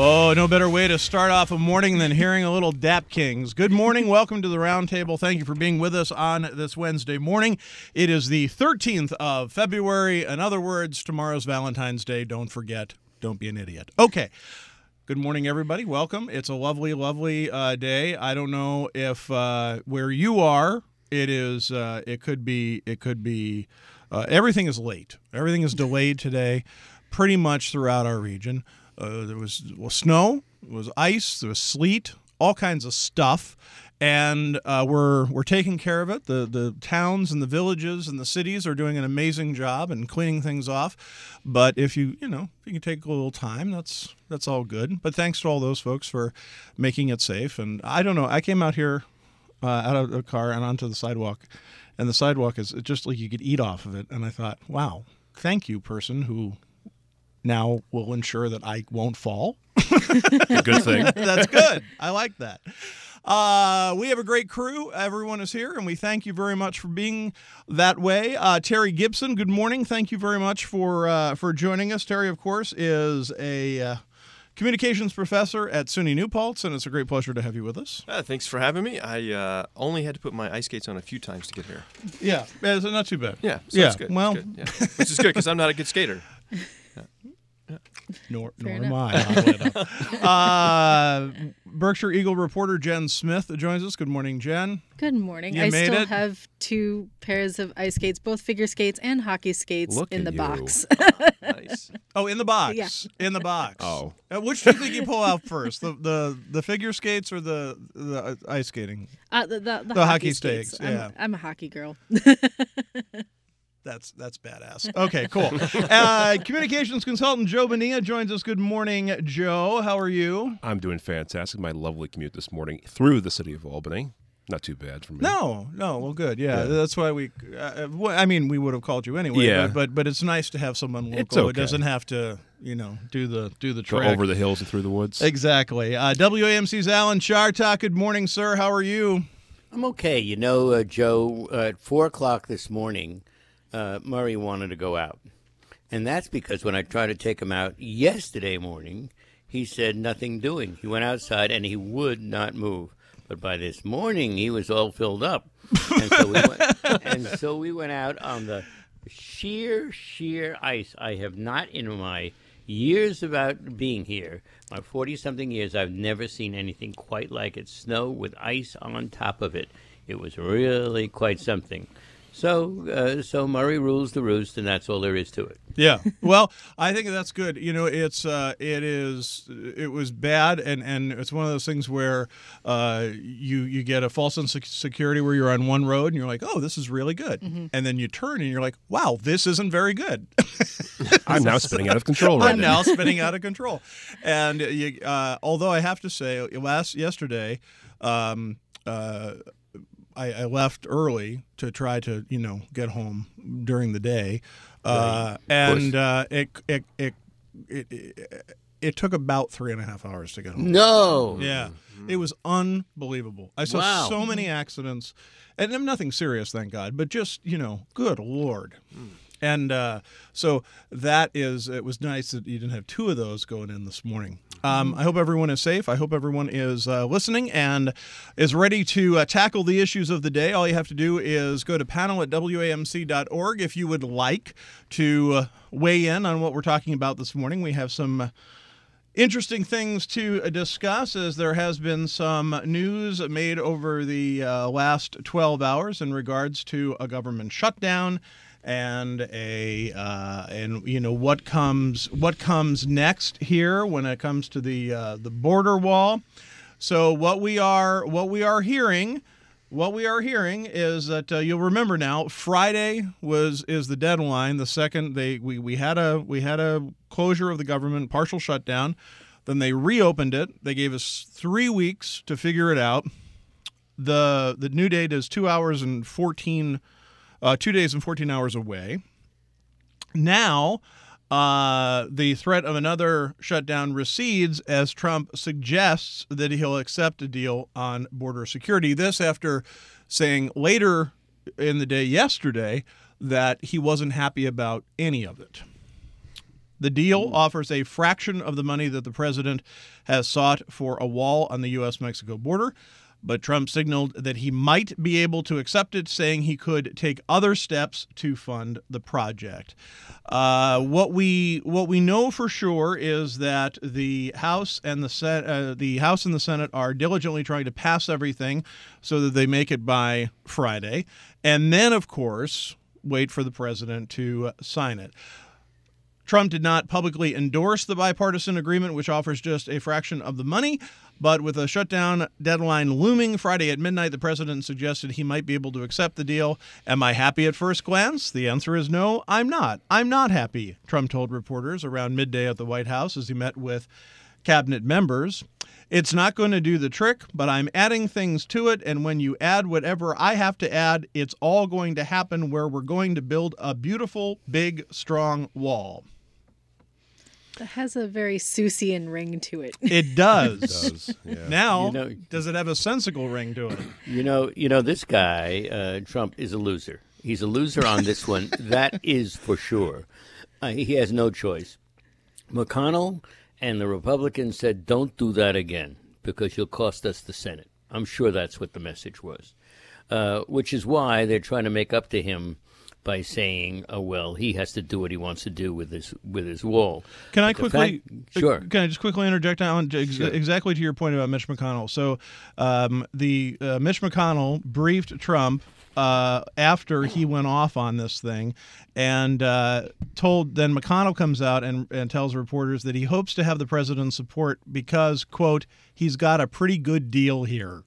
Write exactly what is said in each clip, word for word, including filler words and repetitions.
Oh, no better way to start off a morning than hearing a little Dap Kings. Good morning. Welcome to the Roundtable. Thank you for being with us on this Wednesday morning. It is the thirteenth of February. In other words, tomorrow's Valentine's Day. Don't forget. Don't be an idiot. Okay. Good morning, everybody. Welcome. It's a lovely, lovely uh, day. I don't know if uh, where you are, it is. Uh, it could be. It could be. Uh, everything is late. Everything is delayed today, pretty much throughout our region. Uh, there was well, snow, there was ice, there was sleet, all kinds of stuff, and uh, we're we're taking care of it. The the towns and the villages and the cities are doing an amazing job and cleaning things off. But if you you know if you can take a little time, that's that's all good. But thanks to all those folks for making it safe. And I don't know, I came out here uh, out of the car and onto the sidewalk, and the sidewalk is just like you could eat off of it. And I thought, wow, thank you, person who now will ensure that I won't fall. A good thing. That's good. I like that. Uh, we have a great crew. Everyone is here, and we thank you very much for being that way. Uh, Terry Gibson, good morning. Thank you very much for uh, for joining us. Terry, of course, is a uh, communications professor at SUNY New Paltz, and it's a great pleasure to have you with us. Uh, thanks for having me. I uh, only had to put my ice skates on a few times to get here. Yeah, yeah, it's not too bad. Yeah, so yeah. it's good. Well, it's good. Yeah. Which is good because I'm not a good skater. Nor, nor Fair am I. uh, Berkshire Eagle reporter Jen Smith joins us. Good morning, Jen. Good morning. You I made still it? have two pairs of ice skates, both figure skates and hockey skates, Look in at the you. box. Nice. Oh, in the box. Yeah. In the box. Oh. Uh, which do you think you pull out first, the the, the figure skates or the the ice skating? Uh, the, the, the, The hockey hockey stakes, skates. I'm, yeah. I'm a hockey girl. That's that's badass. Okay, cool. Uh, communications consultant Joe Bonilla joins us. Good morning, Joe. How are you? I'm doing fantastic. My lovely commute this morning through the city of Albany. Not too bad for me. No, no. Well, good. Yeah, Yeah. that's why we. Uh, well, I mean, we would have called you anyway. Yeah. But, but but it's nice to have someone local. It's okay. It doesn't have to, you know, do the do the Go trek. over the hills and through the woods. Exactly. Uh, W A M C's Alan Chartok. Good morning, sir. How are you? I'm okay. You know, uh, Joe, uh, at four o'clock this morning, uh, Murray wanted to go out. And that's because when I tried to take him out yesterday morning, he said nothing doing. He went outside and he would not move. But by this morning, he was all filled up. And so we went, and so we went out on the sheer, sheer ice. I have not, in my years about being here, my forty-something years, I've never seen anything quite like it. Snow with ice on top of it. It was really quite something. So, uh, so Murray rules the roost, and that's all there is to it. Yeah. Well, I think that's good. You know, it's uh, it is it was bad, and, and it's one of those things where uh, you you get a false sense of security where you're on one road and you're like, oh, this is really good, Mm-hmm. and then you turn and you're like, wow, this isn't very good. I'm now spinning out of control right I'm now. now spinning out of control. And you, uh, although I have to say, last yesterday, um, uh, I, I left early to try to, you know, get home during the day, uh, and uh, it, it, it it it it took about three and a half hours to get home. No. Yeah, it was unbelievable. I saw Wow. so many accidents, and nothing serious, thank God, but just, you know, good Lord. And uh, so that is, it was nice that you didn't have two of those going in this morning. Um, I hope everyone is safe. I hope everyone is uh, listening and is ready to uh, tackle the issues of the day. All you have to do is go to panel at W A M C dot org if you would like to uh, weigh in on what we're talking about this morning. We have some uh, interesting things to uh, discuss, as there has been some news made over the uh, last twelve hours in regards to a government shutdown and a uh, and you know what comes what comes next here when it comes to the uh, the border wall. So what we are what we are hearing. What we are hearing is that uh, you'll remember now. Friday was is the deadline. The second they we, we had a we had a closure of the government, partial shutdown. Then they reopened it. They gave us three weeks to figure it out. the The new date is two hours and fourteen, uh, two days and fourteen hours away. Now, uh, the threat of another shutdown recedes as Trump suggests that he'll accept a deal on border security. This after saying later in the day yesterday that he wasn't happy about any of it. The deal offers a fraction of the money that the president has sought for a wall on the U S Mexico border, but Trump signaled that he might be able to accept it, saying he could take other steps to fund the project. Uh, what we what we know for sure is that the House and the Sen- uh, the House and the Senate are diligently trying to pass everything so that they make it by Friday, and then, of course, wait for the president to sign it. Trump did not publicly endorse the bipartisan agreement, which offers just a fraction of the money. But with a shutdown deadline looming Friday at midnight, the president suggested he might be able to accept the deal. Am I happy at first glance? The answer is no, I'm not. I'm not happy, Trump told reporters around midday at the White House as he met with cabinet members. It's not going to do the trick, but I'm adding things to it, and when you add whatever I have to add, it's all going to happen where we're going to build a beautiful, big, strong wall. That has a very Seussian ring to it. It does. It does, yeah. Now, You know- does it have a sensical ring to it? You know, you know, this guy, uh, Trump, is a loser. He's a loser on this one. That is for sure. Uh, he has no choice. McConnell and the Republicans said, don't do that again because you'll cost us the Senate. I'm sure that's what the message was, uh, which is why they're trying to make up to him by saying, oh, well, he has to do what he wants to do with his with his wall. Can I But the quickly, fact- sure. Can I just quickly interject on ex- Sure. exactly to your point about Mitch McConnell? So, um, the uh, Mitch McConnell briefed Trump uh, after he went off on this thing, and uh, told. Then McConnell comes out and, and tells reporters that he hopes to have the president's support because, quote, he's got a pretty good deal here.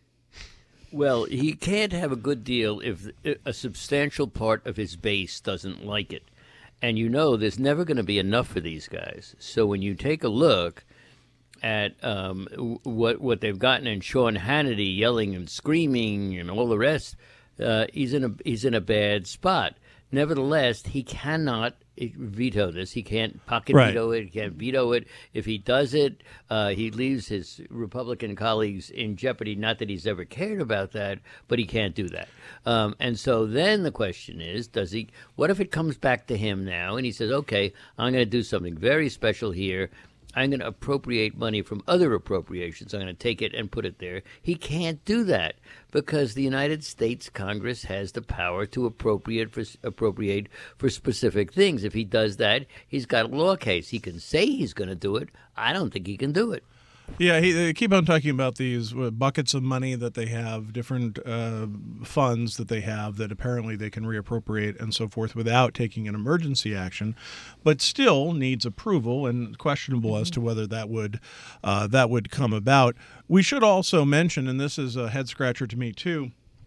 Well, he can't have a good deal if a substantial part of his base doesn't like it. And you know there's never going to be enough for these guys. So when you take a look at um, w- what what they've gotten and Sean Hannity yelling and screaming and all the rest, uh, he's in a he's in a bad spot. Nevertheless, he cannot veto this. He can't pocket Right. veto it. He can't veto it. If he does it, uh, he leaves his Republican colleagues in jeopardy. Not that he's ever cared about that, but he can't do that. Um, and so then the question is, does he? What if it comes back to him now and he says, okay, I'm going to do something very special here. I'm going to appropriate money from other appropriations. I'm going to take it and put it there. He can't do that because the United States Congress has the power to appropriate for appropriate for specific things. If he does that, he's got a law case. He can say he's going to do it. I don't think he can do it. Yeah, he, they keep on talking about these uh, buckets of money that they have, different uh, funds that they have that apparently they can reappropriate and so forth without taking an emergency action, but still needs approval and questionable as to whether that would uh, that would come about. We should also mention, and this is a head scratcher to me too,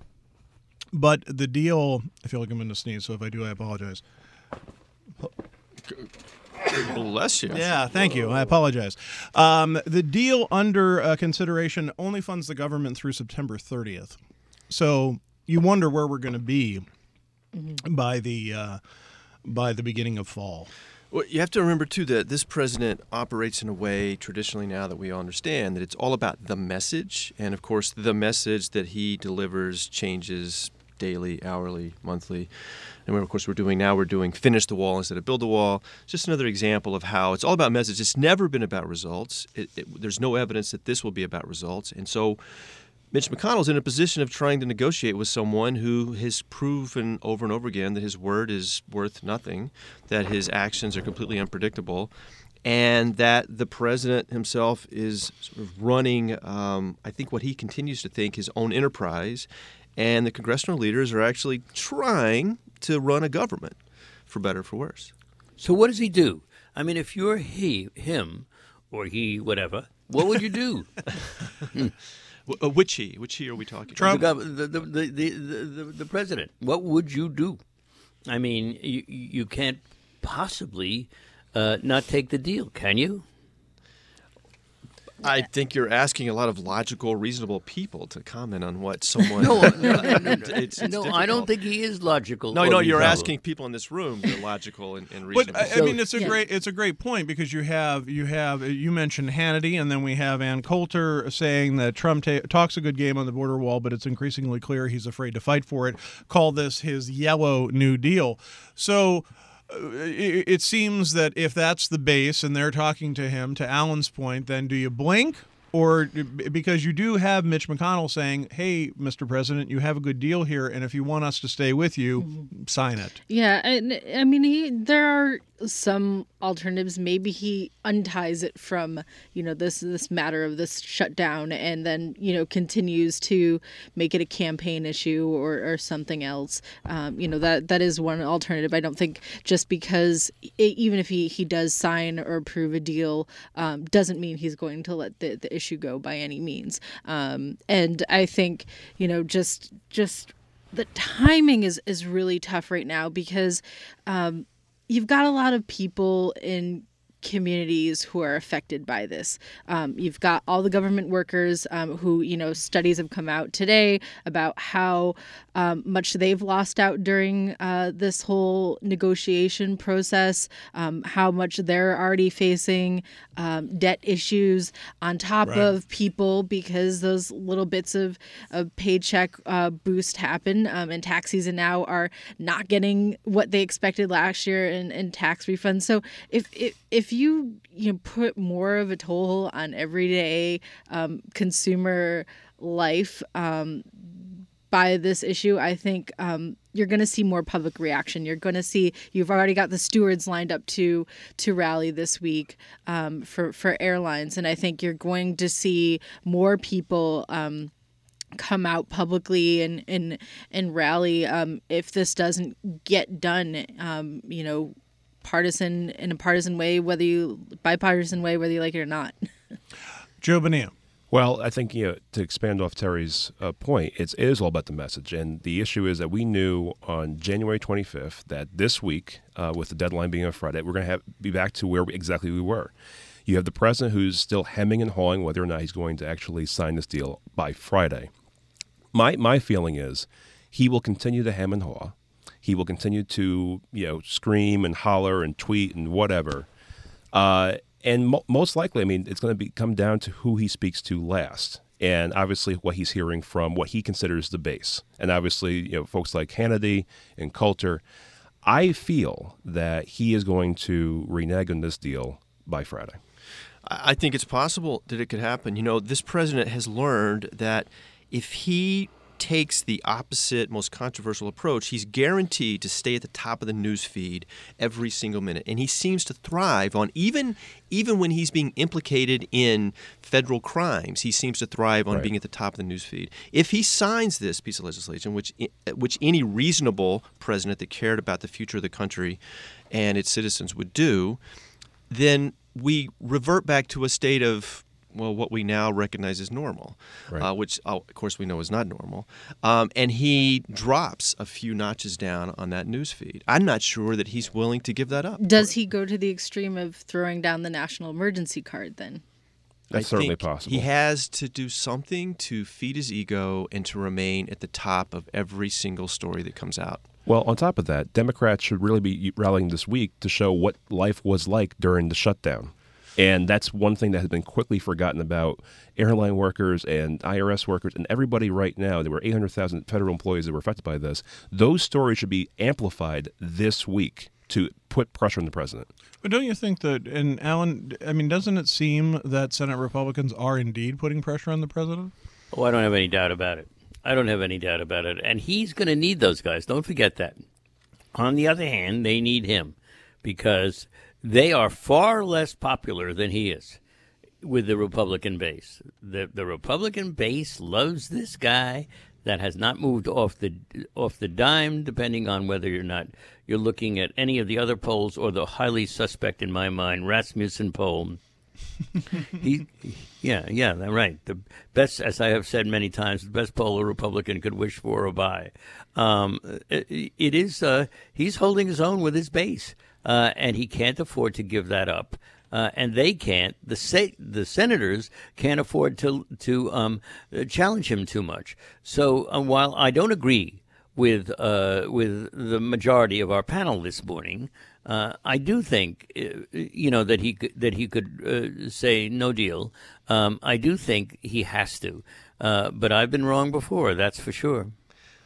but the deal. I feel like I'm going to sneeze, so if I do, I apologize. Bless you. Yeah, thank you. I apologize. Um, the deal under uh, consideration only funds the government through September thirtieth. So you wonder where we're going to be by the uh, by the beginning of fall. Well, you have to remember, too, that this president operates in a way traditionally now that we all understand that it's all about the message. And, of course, the message that he delivers changes daily, hourly, monthly. And, of course, we're doing now, we're doing finish the wall instead of build the wall. It's just another example of how it's all about message. It's never been about results. It, it, there's no evidence that this will be about results. And so Mitch McConnell's in a position of trying to negotiate with someone who has proven over and over again that his word is worth nothing, that his actions are completely unpredictable, and that the president himself is sort of running, um, I think what he continues to think, his own enterprise, and the congressional leaders are actually trying to run a government, for better or for worse. So what does he do? I mean, if you're he, him, or he, whatever, what would you do? W- uh, which he? Which he are we talking Trump. The, gov- the, the, the, the, the, the president. What would you do? I mean, you, you can't possibly uh, not take the deal, can you? I think you're asking a lot of logical, reasonable people to comment on what someone. No, no, it's, it's no, I difficult. don't think he is logical. No, or no, you're reasonable. asking people in this room that are logical and, and reasonable. But I, I So- mean, it's a Yeah. great it's a great point because you have you have you mentioned Hannity, and then we have Ann Coulter saying that Trump ta- talks a good game on the border wall, but it's increasingly clear he's afraid to fight for it. Call this his yellow New Deal. So. it, it seems that if that's the base and they're talking to him, to Alan's point, then do you blink? Or because you do have Mitch McConnell saying, hey, Mister President, you have a good deal here, and if you want us to stay with you, mm-hmm. sign it. Yeah, and I mean, he, there are some alternatives. Maybe he unties it from, you know, this this matter of this shutdown and then, you know, continues to make it a campaign issue or, or something else. Um, you know, that that is one alternative. I don't think just because it, even if he, he does sign or approve a deal um, doesn't mean he's going to let the, the issue go by any means. Um, and I think, you know, just just the timing is, is really tough right now because um, you've got a lot of people in communities who are affected by this. Um, you've got all the government workers um, who, you know, studies have come out today about how um, much they've lost out during uh, this whole negotiation process, um, how much they're already facing um, debt issues on top right. of people because those little bits of, of paycheck uh, boost happen um, and tax season now are not getting what they expected last year in, in tax refunds. So if, if, if you you know put more of a toll on everyday um, consumer life um, by this issue, I think um, you're going to see more public reaction. You're going to see you've already got the stewards lined up to to rally this week um, for for airlines, and I think you're going to see more people Um, come out publicly and and and rally um, if this doesn't get done. Um, you know. partisan in a partisan way, whether you bipartisan way, whether you like it or not. Joe Bonilla. Well, I think, you know, to expand off Terry's uh, point, it's, it is all about the message. And the issue is that we knew on January twenty-fifth that this week, uh, with the deadline being on Friday, we're going to have be back to where we, exactly we were. You have the president who's still hemming and hawing whether or not he's going to actually sign this deal by Friday. My my feeling is he will continue to hem and haw. He will continue to, you know, scream and holler and tweet and whatever. Uh, and mo- most likely, I mean, it's going to be come down to who he speaks to last. And obviously what he's hearing from what he considers the base. And obviously, you know, folks like Hannity and Coulter. I feel that he is going to renege on this deal by Friday. I think it's possible that it could happen. You know, this president has learned that if he takes the opposite, most controversial approach, he's guaranteed to stay at the top of the news feed every single minute. And he seems to thrive on, even even when he's being implicated in federal crimes, he seems to thrive on right. being at the top of the news feed. If he signs this piece of legislation, which which any reasonable president that cared about the future of the country and its citizens would do, then we revert back to a state of, well, what we now recognize as normal, right. uh, which, oh, of course, we know is not normal. Um, and he drops a few notches down on that news feed. I'm not sure that he's willing to give that up. Does he go to the extreme of throwing down the national emergency card then? That's I certainly think possible. He has to do something to feed his ego and to remain at the top of every single story that comes out. Well, on top of that, Democrats should really be rallying this week to show what life was like during the shutdown. And that's one thing that has been quickly forgotten about airline workers and I R S workers and everybody right now. There were eight hundred thousand federal employees that were affected by this. Those stories should be amplified this week to put pressure on the president. But don't you think that, and Alan, I mean, doesn't it seem that Senate Republicans are indeed putting pressure on the president? Oh, I don't have any doubt about it. I don't have any doubt about it. And he's going to need those guys. Don't forget that. On the other hand, they need him because they are far less popular than he is with the Republican base. The the Republican base loves this guy that has not moved off the off the dime, depending on whether you're not you're looking at any of the other polls or the highly suspect, in my mind, Rasmussen poll. he, yeah, yeah, right. The best, as I have said many times, the best poll a Republican could wish for or buy. Um, it, it is. Uh, he's holding his own with his base. Uh, and he can't afford to give that up, uh, and they can't. The sa- the senators can't afford to to um, challenge him too much. So uh, while I don't agree with uh, with the majority of our panel this morning, uh, I do think uh, you know that he could, that he could uh, say no deal. Um, I do think he has to, uh, but I've been wrong before. That's for sure.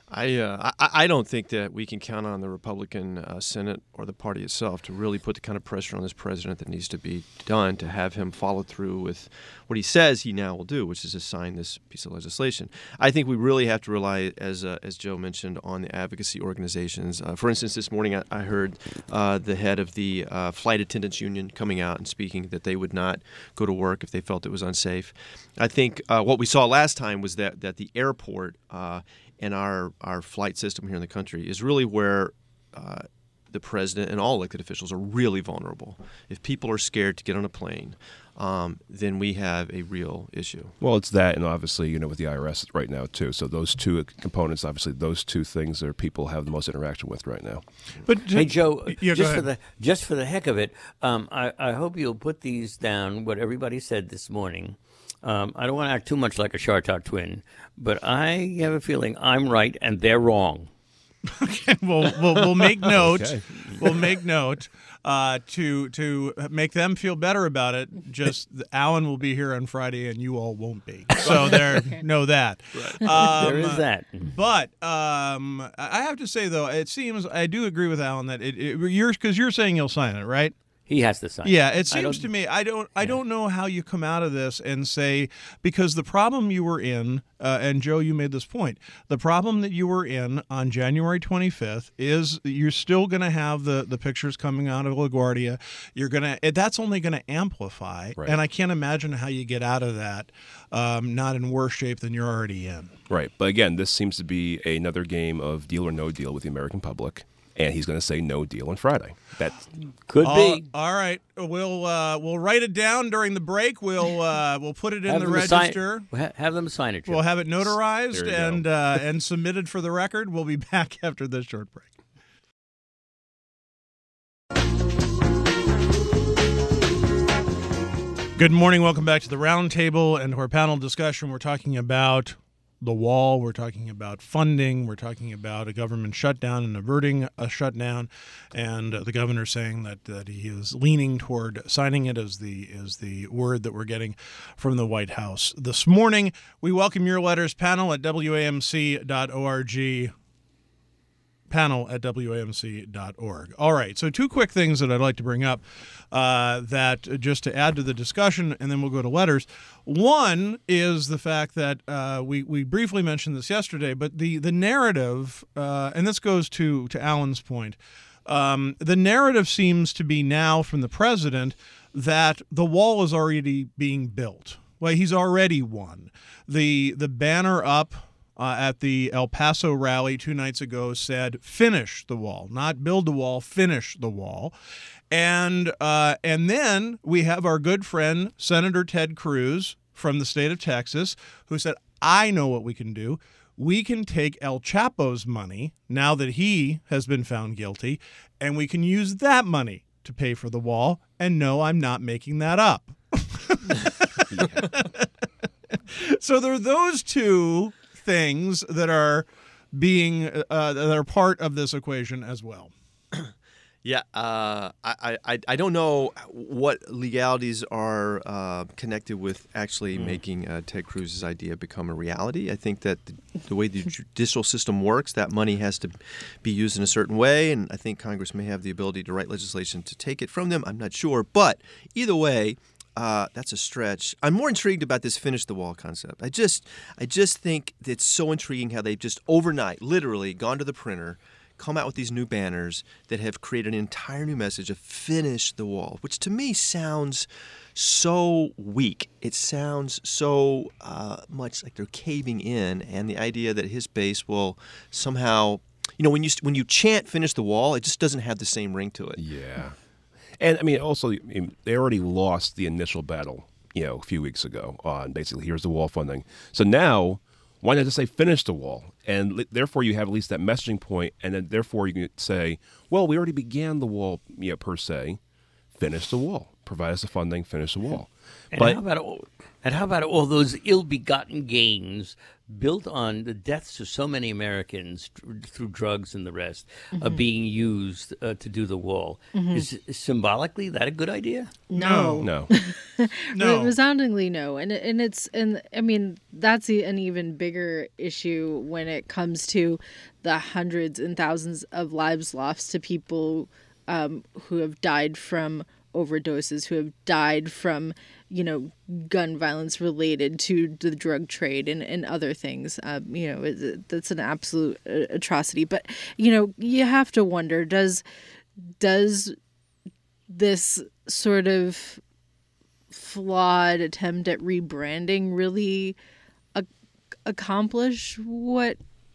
I, uh, I I don't think that we can count on the Republican uh, Senate or the party itself to really put the kind of pressure on this president that needs to be done to have him follow through with what he says he now will do, which is to sign this piece of legislation. I think we really have to rely, as uh, as Joe mentioned, on the advocacy organizations. Uh, for instance, this morning I, I heard uh, the head of the uh, flight attendants union coming out and speaking that they would not go to work if they felt it was unsafe. I think uh, what we saw last time was that that the airport uh, and our, our flight system here in the country is really where uh, the president and all elected officials are really vulnerable. If people are scared to get on a plane, um, then we have a real issue. Well, it's that, and obviously, you know, with the I R S right now too. So those two components, obviously, those two things are people have the most interaction with right now. But Hey, Joe, yeah, go just for ahead. the just for the heck of it, um, I, I hope you'll put these down. What everybody said this morning. Um, I don't want to act too much like a Chartock twin, but I have a feeling I'm right and they're wrong. Okay, we'll, we'll we'll make note. Okay. We'll make note uh, to to make them feel better about it. Just Alan will be here on Friday, and you all won't be. So there, know that. Um, There is that. But um, I have to say, though, it seems I do agree with Alan that it, it you're because you're saying you'll sign it, right? He has to sign. Yeah, it I seems don't- to me. I don't. I don't know how you come out of this and say, because the problem you were in, uh, and Joe, you made this point. The problem that you were in on January twenty-fifth is you're still going to have the the pictures coming out of LaGuardia. You're gonna. That's only going to amplify, Right. and I can't imagine how you get out of that um, not in worse shape than you're already in. Right. But again, this seems to be another game of deal or no deal with the American public. And he's going to say no deal on Friday. That's Could All- be. all right. We'll uh, we'll write it down during the break. We'll uh, we'll put it in Have the them sign- register. ha- have them sign it. Joe. We'll have it notarized There you go. and uh, and submitted for the record. We'll be back after this short break. Good morning. Welcome back to the roundtable and our panel discussion. We're talking about the wall. We're talking about funding. We're talking about a government shutdown and averting a shutdown, and uh, the governor saying that, that he is leaning toward signing it as the is the word that we're getting from the White House this morning. We welcome your letters. Panel at W A M C dot org. Panel at W A M C dot org. All right, so two quick things that I'd like to bring up uh, that uh, just to add to the discussion, and then we'll go to letters. One is the fact that uh, we, we briefly mentioned this yesterday, but the, the narrative, uh, and this goes to, to Alan's point, um, the narrative seems to be now from the president that the wall is already being built. Well, he's already won. The, the banner up Uh, at the El Paso rally two nights ago said, finish the wall, not build the wall, finish the wall. And uh, and then we have our good friend, Senator Ted Cruz from the state of Texas, who said, I know what we can do. We can take El Chapo's money, now that he has been found guilty, and we can use that money to pay for the wall. And no, I'm not making that up. So there are those two things that are being uh, that are part of this equation as well. Yeah, uh, I, I I don't know what legalities are uh, connected with actually Mm. making uh, Ted Cruz's idea become a reality. I think that the, the way the judicial system works, that money has to be used in a certain way, and I think Congress may have the ability to write legislation to take it from them. I'm not sure, but either way, uh, that's a stretch. I'm more intrigued about this finish the wall concept. I just I just think it's so intriguing how they've just overnight, literally, gone to the printer, come out with these new banners that have created an entire new message of finish the wall, which to me sounds so weak. It sounds so uh, much like they're caving in, and the idea that his base will somehow, you know, when you when you chant finish the wall, it just doesn't have the same ring to it. Yeah. And, I mean, also, I mean, they already lost the initial battle, you know, a few weeks ago on basically here's the wall funding. So now, why not just say finish the wall? And li- therefore, you have at least that messaging point, and then therefore you can say, well, we already began the wall, you know, per se. finish the wall. Provide us the funding, finish the wall. And But how about all, and how about all those ill-begotten gains built on the deaths of so many Americans tr- through drugs and the rest are being used uh, to do the wall? Is, is symbolically that a good idea? No. no. No. Resoundingly no. And it- and it's and I mean that's e- an even bigger issue when it comes to the hundreds and thousands of lives lost to people um, who have died from overdoses, who have died from, you know, gun violence related to the drug trade and, and other things. Um, you know, it, it- that's an absolute uh, atrocity. But, you know, you have to wonder, does does this sort of flawed attempt at rebranding really a- accomplish what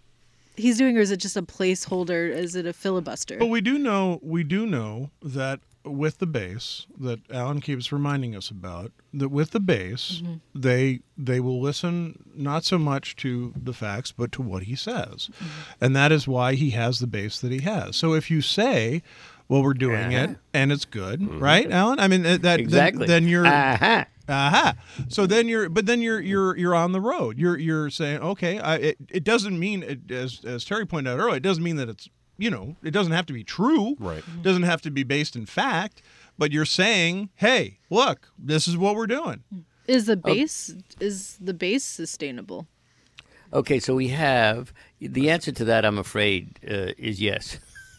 he's doing, or is it just a placeholder? Is it a filibuster? But we do know we do know that with the base that Alan keeps reminding us about, that with the base Mm-hmm. they they will listen not so much to the facts but to what he says. And that is why he has the base that he has. So if you say, well, we're doing it and it's good, right, Alan? I mean, uh, that Exactly. then, then you're Aha. Aha. So then you're, but then you're you're you're on the road. You're you're saying, okay, I, it it doesn't mean it, as as Terry pointed out earlier, it doesn't mean that it's, you know, it doesn't have to be true. Right. It doesn't have to be based in fact. But you're saying, hey, look, this is what we're doing. Is the base is the base sustainable? Okay, so we have the answer to that. I'm afraid uh, is yes.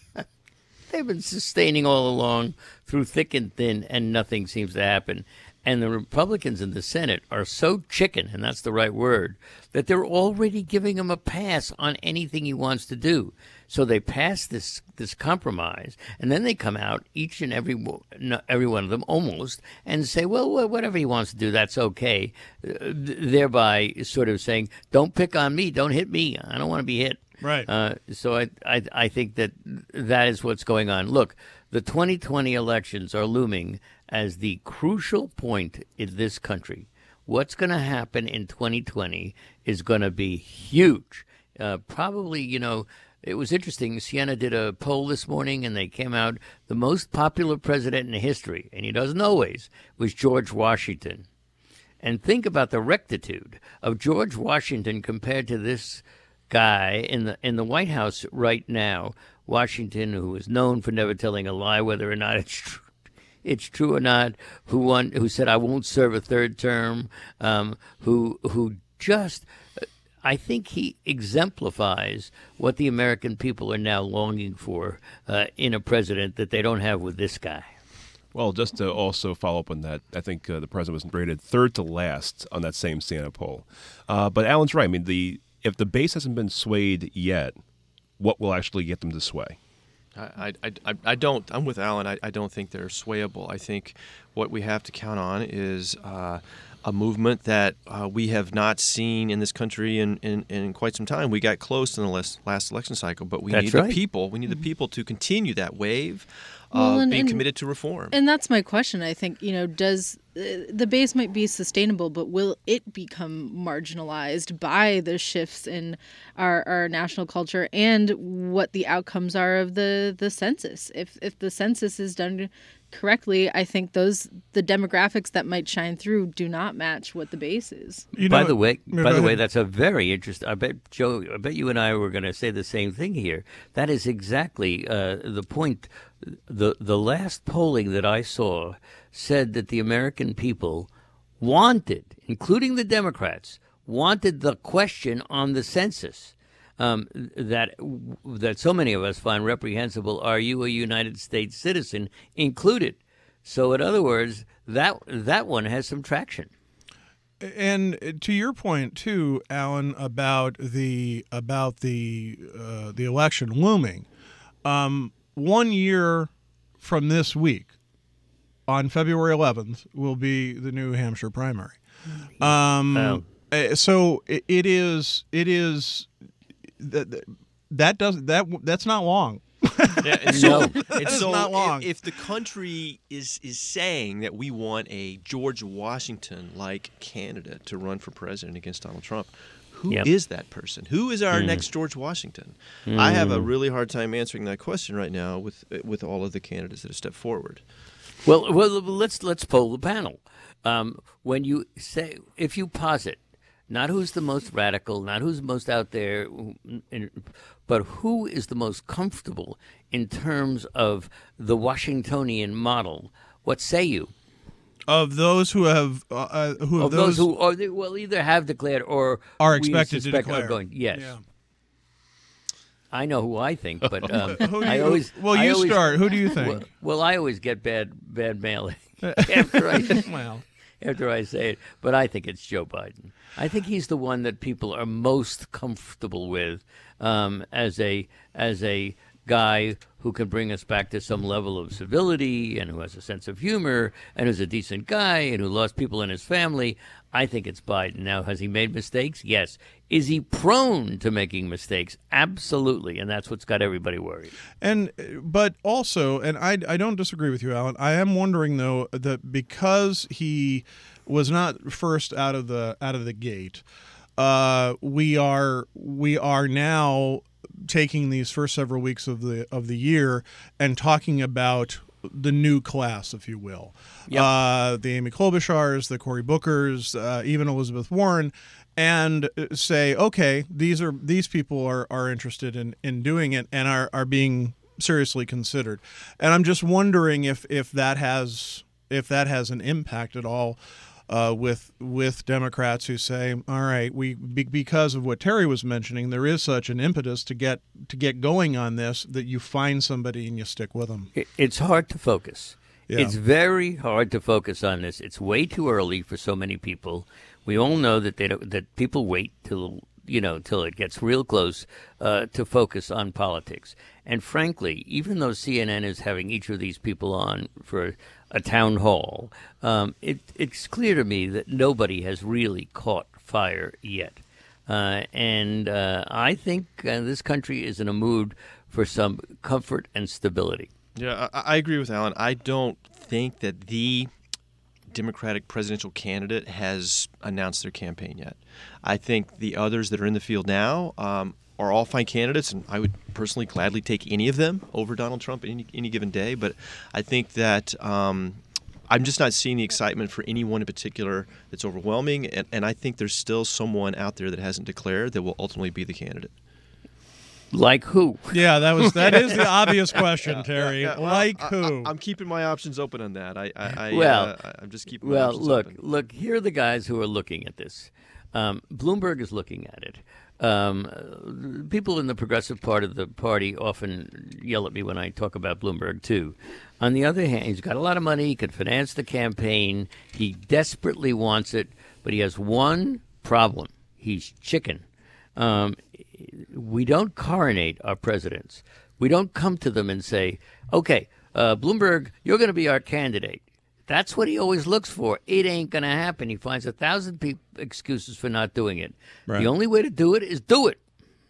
They've been sustaining all along through thick and thin, and nothing seems to happen. And the Republicans in the Senate are so chicken, and that's the right word, that they're already giving him a pass on anything he wants to do. So they pass this this compromise, and then they come out, each and every wo- no, every one of them almost, and say, well, wha- whatever he wants to do, that's okay, uh, th- thereby sort of saying, don't pick on me, don't hit me, I don't want to be hit. Right. Uh, so I, I I think that that is what's going on. Look, the twenty twenty elections are looming as the crucial point in this country. What's going to happen in twenty twenty is going to be huge. Uh, probably, you know, it was interesting. Siena did a poll this morning, and they came out the most popular president in history, and he doesn't always, was George Washington. And think about the rectitude of George Washington compared to this guy in the in the White House right now. Washington, who is known for never telling a lie, whether or not it's true. It's true or not. Who won? Who said I won't serve a third term? Um, who who just? I think he exemplifies what the American people are now longing for uh, in a president that they don't have with this guy. Well, just to also follow up on that, I think uh, the president was rated third to last on that same Siena poll. Uh, but Alan's right. I mean, the if the base hasn't been swayed yet, what will actually get them to sway? I, I, I, I don't. I'm with Alan. I, I don't think they're swayable. I think what we have to count on is uh, a movement that uh, we have not seen in this country in, in, in quite some time. We got close in the last, last election cycle, but we That's need right. the people. We need the people to continue that wave of Well, and- being and- committed to reform. And that's my question. I think, you know, does uh, the base might be sustainable, but will it become marginalized by the shifts in our, our national culture and what the outcomes are of the, the census? If if the census is done correctly, I think those the demographics that might shine through do not match what the base is. You by know- the way, Yeah, by go the way, ahead. that's a very interesting. I bet Joe. I bet you and I were going to say the same thing here. That is exactly uh, the point. the The last polling that I saw said that the American people wanted, including the Democrats, wanted the question on the census. Um, that that so many of us find reprehensible. Are you a United States citizen? Included. So, in other words, that that one has some traction. And to your point too, Alan, about the about the uh, the election looming, um, one year from this week, on February eleventh, will be the New Hampshire primary. Um, Wow. uh, so it, it is it is that that does that that's not long. Yeah, and so, No. and It's so not long. If, if the country is is saying that we want a George Washington-like candidate to run for president against Donald Trump, who is Yep. that person? Who is our next George Washington? I have a really hard time answering that question right now with with all of the candidates that have stepped forward. Well, well, let's let's poll the panel. Um, when you say, if you posit, not who's the most radical, not who's most out there, but who is the most comfortable in terms of the Washingtonian model, what say you? Of those who have, uh, who have Of those, those who or they, well either have declared or are we expected to suspect declare. are going. Yes. Yeah. I know who I think, but um, Who do I you- always well, I you always- start. Who do you think? Well, well, I always get bad bad mail after I Well, after I say it, but I think it's Joe Biden. I think he's the one that people are most comfortable with um, as a as a guy who can bring us back to some level of civility and who has a sense of humor and who's a decent guy and who lost people in his family. I think it's Biden. Now, has he made mistakes? Yes. Is he prone to making mistakes? Absolutely, and that's what's got everybody worried. and but also, and I I don't disagree with you, Alan. I am wondering though that because he was not first out of the out of the gate, uh, we are we are now taking these first several weeks of the of the year and talking about the new class, if you will. Yep. Uh, the Amy Klobuchars, the Cory Bookers, uh, even Elizabeth Warren, and say, okay, these are these people are, are interested in, in doing it and are, are being seriously considered. And I'm just wondering if, if that has if that has an impact at all uh, with with Democrats who say, all right, we be, because of what Terry was mentioning, there is such an impetus to get to get going on this that you find somebody and you stick with them. It- It's hard to focus. Yeah. It's very hard to focus on this. It's way too early for so many people. We all know that they don't, that people wait till you know till it gets real close uh, to focus on politics. And frankly, even though C N N is having each of these people on for a town hall, um, it, it's clear to me that nobody has really caught fire yet. Uh, and uh, I think uh, this country is in a mood for some comfort and stability. Yeah, I, I agree with Alan. I don't think that the Democratic presidential candidate has announced their campaign yet. I think the others that are in the field now um, are all fine candidates, and I would personally gladly take any of them over Donald Trump any, any given day. But I think that um, I'm just not seeing the excitement for anyone in particular that's overwhelming, and, and I think there's still someone out there that hasn't declared that will ultimately be the candidate. Like who? Yeah, that was that is the obvious question, Terry. Yeah, well, like I- who? I, am keeping my options open on that. I, I, I Well, uh, I'm just keeping. my Well, options look, open. look. Here are the guys who are looking at this. Um, Bloomberg is looking at it. Um, uh, people in the progressive part of the party often yell at me when I talk about Bloomberg too. On the other hand, he's got a lot of money. He can finance the campaign. He desperately wants it, but he has one problem. He's chicken. Um, we don't coronate our presidents. We don't come to them and say, okay, uh, Bloomberg, you're going to be our candidate. That's what he always looks for. It ain't going to happen. He finds a thousand pe- excuses for not doing it. Right. The only way to do it is do it.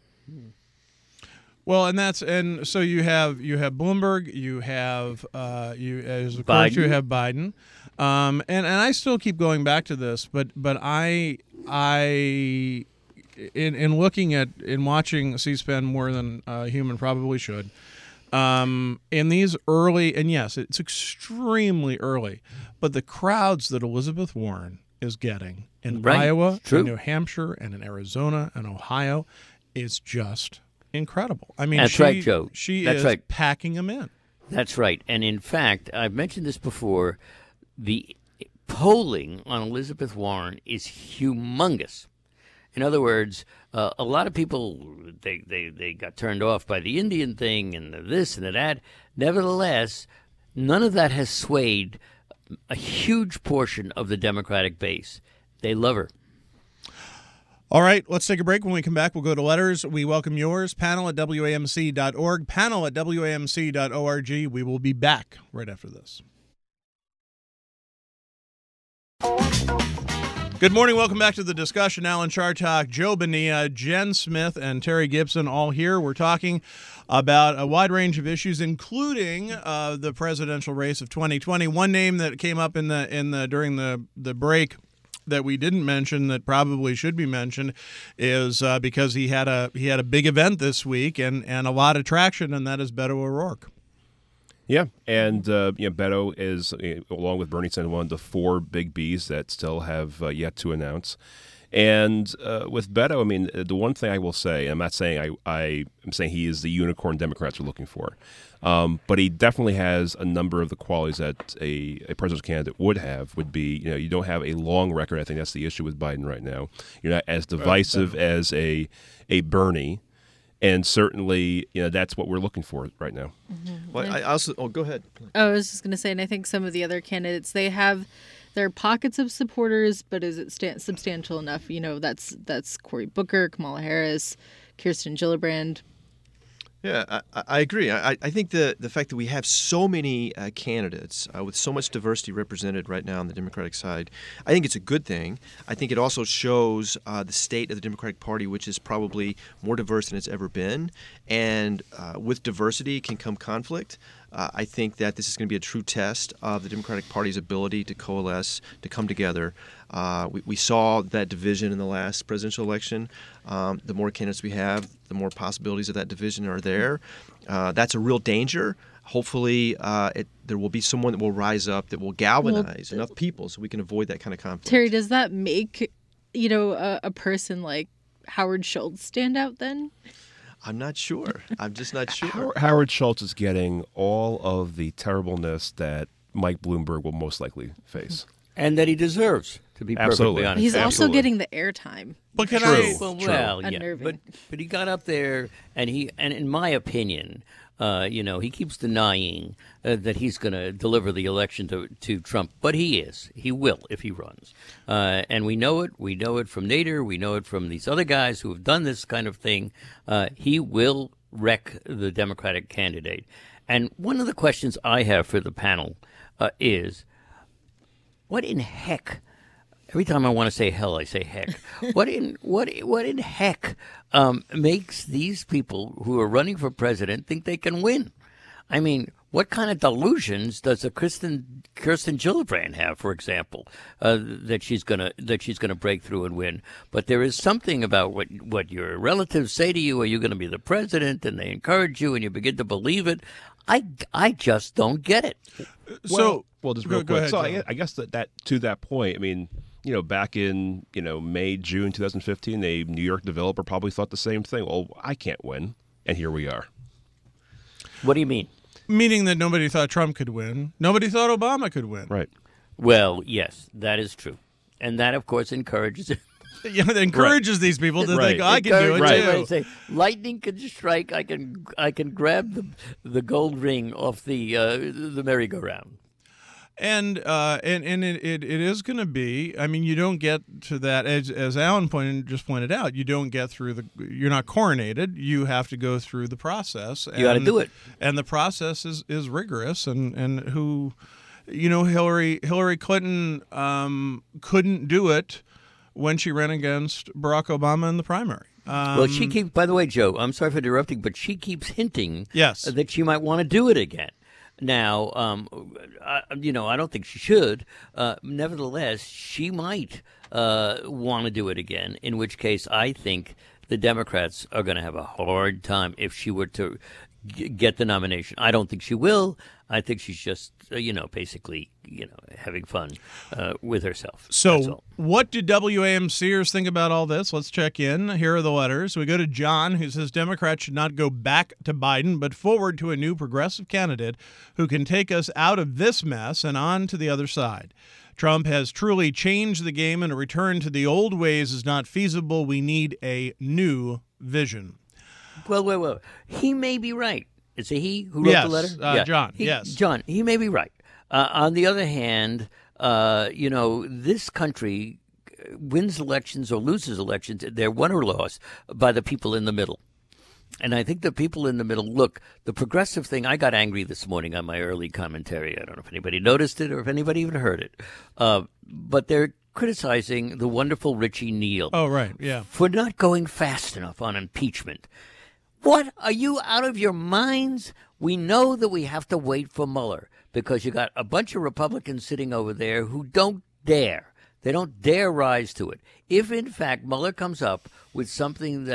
Well, and that's and so you have you have Bloomberg, you have uh, you as of course Biden. you have Biden, um, and and I still keep going back to this, but but I I in in looking at in watching C-SPAN more than a human probably should. Um, in these early, and yes, it's extremely early, but the crowds that Elizabeth Warren is getting in Right. Iowa, True. in New Hampshire, and in Arizona and Ohio is just incredible. I mean, That's she, right, Joe. She That's is right. packing them in. That's right. And in fact, I've mentioned this before, the polling on Elizabeth Warren is humongous. In other words, uh, a lot of people, they, they, they got turned off by the Indian thing and the this and the that. Nevertheless, none of that has swayed a huge portion of the Democratic base. They love her. All right, let's take a break. When we come back, we'll go to letters. We welcome yours. Panel at W A M C dot org. Panel at W A M C dot org. We will be back right after this. Good morning. Welcome back to the discussion. Alan Chartock, Joe Bonilla, Jen Smith, and Terry Gibson all here. We're talking about a wide range of issues, including uh, the presidential race of twenty twenty. One name that came up in the in the during the the break that we didn't mention that probably should be mentioned is uh, because he had a he had a big event this week and, and a lot of traction, and that is Beto O'Rourke. Yeah, and uh, you know, Beto is, uh, along with Bernie Sanders, one of the four big Bs that still have uh, yet to announce. And uh, with Beto, I mean, the one thing I will say, I'm not saying I, I am saying he is the unicorn Democrats are looking for, um, but he definitely has a number of the qualities that a, a presidential candidate would have. Would be, you know, you don't have a long record. I think that's the issue with Biden right now. You're not as divisive right. as a a Bernie. And certainly, you know, that's what we're looking for right now. Mm-hmm. Well, I also, oh, go ahead. Oh, I was just going to say, and I think some of the other candidates, they have their pockets of supporters, but is it sta- substantial enough? You know, that's that's Cory Booker, Kamala Harris, Kirsten Gillibrand. Yeah, I, I agree. I, I think the, the fact that we have so many uh, candidates uh, with so much diversity represented right now on the Democratic side, I think it's a good thing. I think it also shows uh, the state of the Democratic Party, which is probably more diverse than it's ever been. And uh, with diversity can come conflict. Uh, I think that this is going to be a true test of the Democratic Party's ability to coalesce, to come together. Uh, we, we saw that division in the last presidential election. Um, the more candidates we have, the more possibilities of that division are there. Uh, that's a real danger. Hopefully, uh, it, there will be someone that will rise up that will galvanize well, enough people so we can avoid that kind of conflict. Terry, does that make, you know, a, a person like Howard Schultz stand out then? I'm not sure. I'm just not sure. Howard Schultz is getting all of the terribleness that Mike Bloomberg will most likely face. And that he deserves, to be Absolutely. perfectly honest. He's Absolutely. also getting the airtime. But can True. I? Well, True. well yeah. Unnerving. But, but he got up there, and he, and in my opinion, uh, you know, he keeps denying uh, that he's going to deliver the election to, to Trump. But he is. He will if he runs. Uh, and we know it. We know it from Nader. We know it from these other guys who have done this kind of thing. Uh, he will wreck the Democratic candidate. And one of the questions I have for the panel uh, is, what in heck? Every time I want to say hell, I say heck. What in what what in heck um, makes these people who are running for president think they can win? I mean, what kind of delusions does a Kirsten Kirsten Gillibrand have, for example, uh, that she's gonna that she's gonna break through and win? But there is something about what what your relatives say to you. Are you going to be the president? And they encourage you, and you begin to believe it. I, I just don't get it. So, well, well just real go, go quick. ahead, so John. I, I guess that, that to that point, I mean, you know, back in you know May, June twenty fifteen, a New York developer probably thought the same thing. Well, I can't win, and here we are. What do you mean? Meaning that nobody thought Trump could win. Nobody thought Obama could win. Right. Well, yes, that is true, and that, of course, encourages it. Yeah, it encourages these people to Right. think I can do it Right. too. Right. Say, lightning can strike. I can I can grab the the gold ring off the uh, the merry-go-round. And uh, and and it, it, it is going to be. I mean, you don't get to that as as Alan pointed just pointed out. You don't get through the. You're not coronated. You have to go through the process. You got to do it. And the process is, is rigorous. And, and who, you know, Hillary Hillary Clinton um, couldn't do it when she ran against Barack Obama in the primary. Um, Well, she keeps. By the way, Joe, I'm sorry for interrupting, but she keeps hinting Yes. that she might want to do it again. Now, um, I, you know, I don't think she should. Uh, nevertheless, she might uh, want to do it again, in which case I think the Democrats are going to have a hard time if she were to g- get the nomination. I don't think she will. I think she's just, uh, you know, basically, you know, having fun uh, with herself. That's So, all. what do W A M Cers think about all this? Let's check in. Here are the letters. We go to John, who says Democrats should not go back to Biden, but forward to a new progressive candidate who can take us out of this mess and on to the other side. Trump has truly changed the game, and a return to the old ways is not feasible. We need a new vision. Well, well, well. He may be right. Is it he who wrote Yes, the letter? uh, John, He- yes. John, he may be right. Uh, on the other hand, uh, you know, this country wins elections or loses elections. They're won or lost by the people in the middle. And I think the people in the middle, look, the progressive thing, I got angry this morning on my early commentary. I don't know if anybody noticed it or if anybody even heard it. Uh, but they're criticizing the wonderful Richie Neal Oh, right, yeah. for not going fast enough on impeachment. What? Are you out of your minds? We know that we have to wait for Mueller because you got a bunch of Republicans sitting over there who don't dare. They don't dare rise to it. If, in fact, Mueller comes up with something that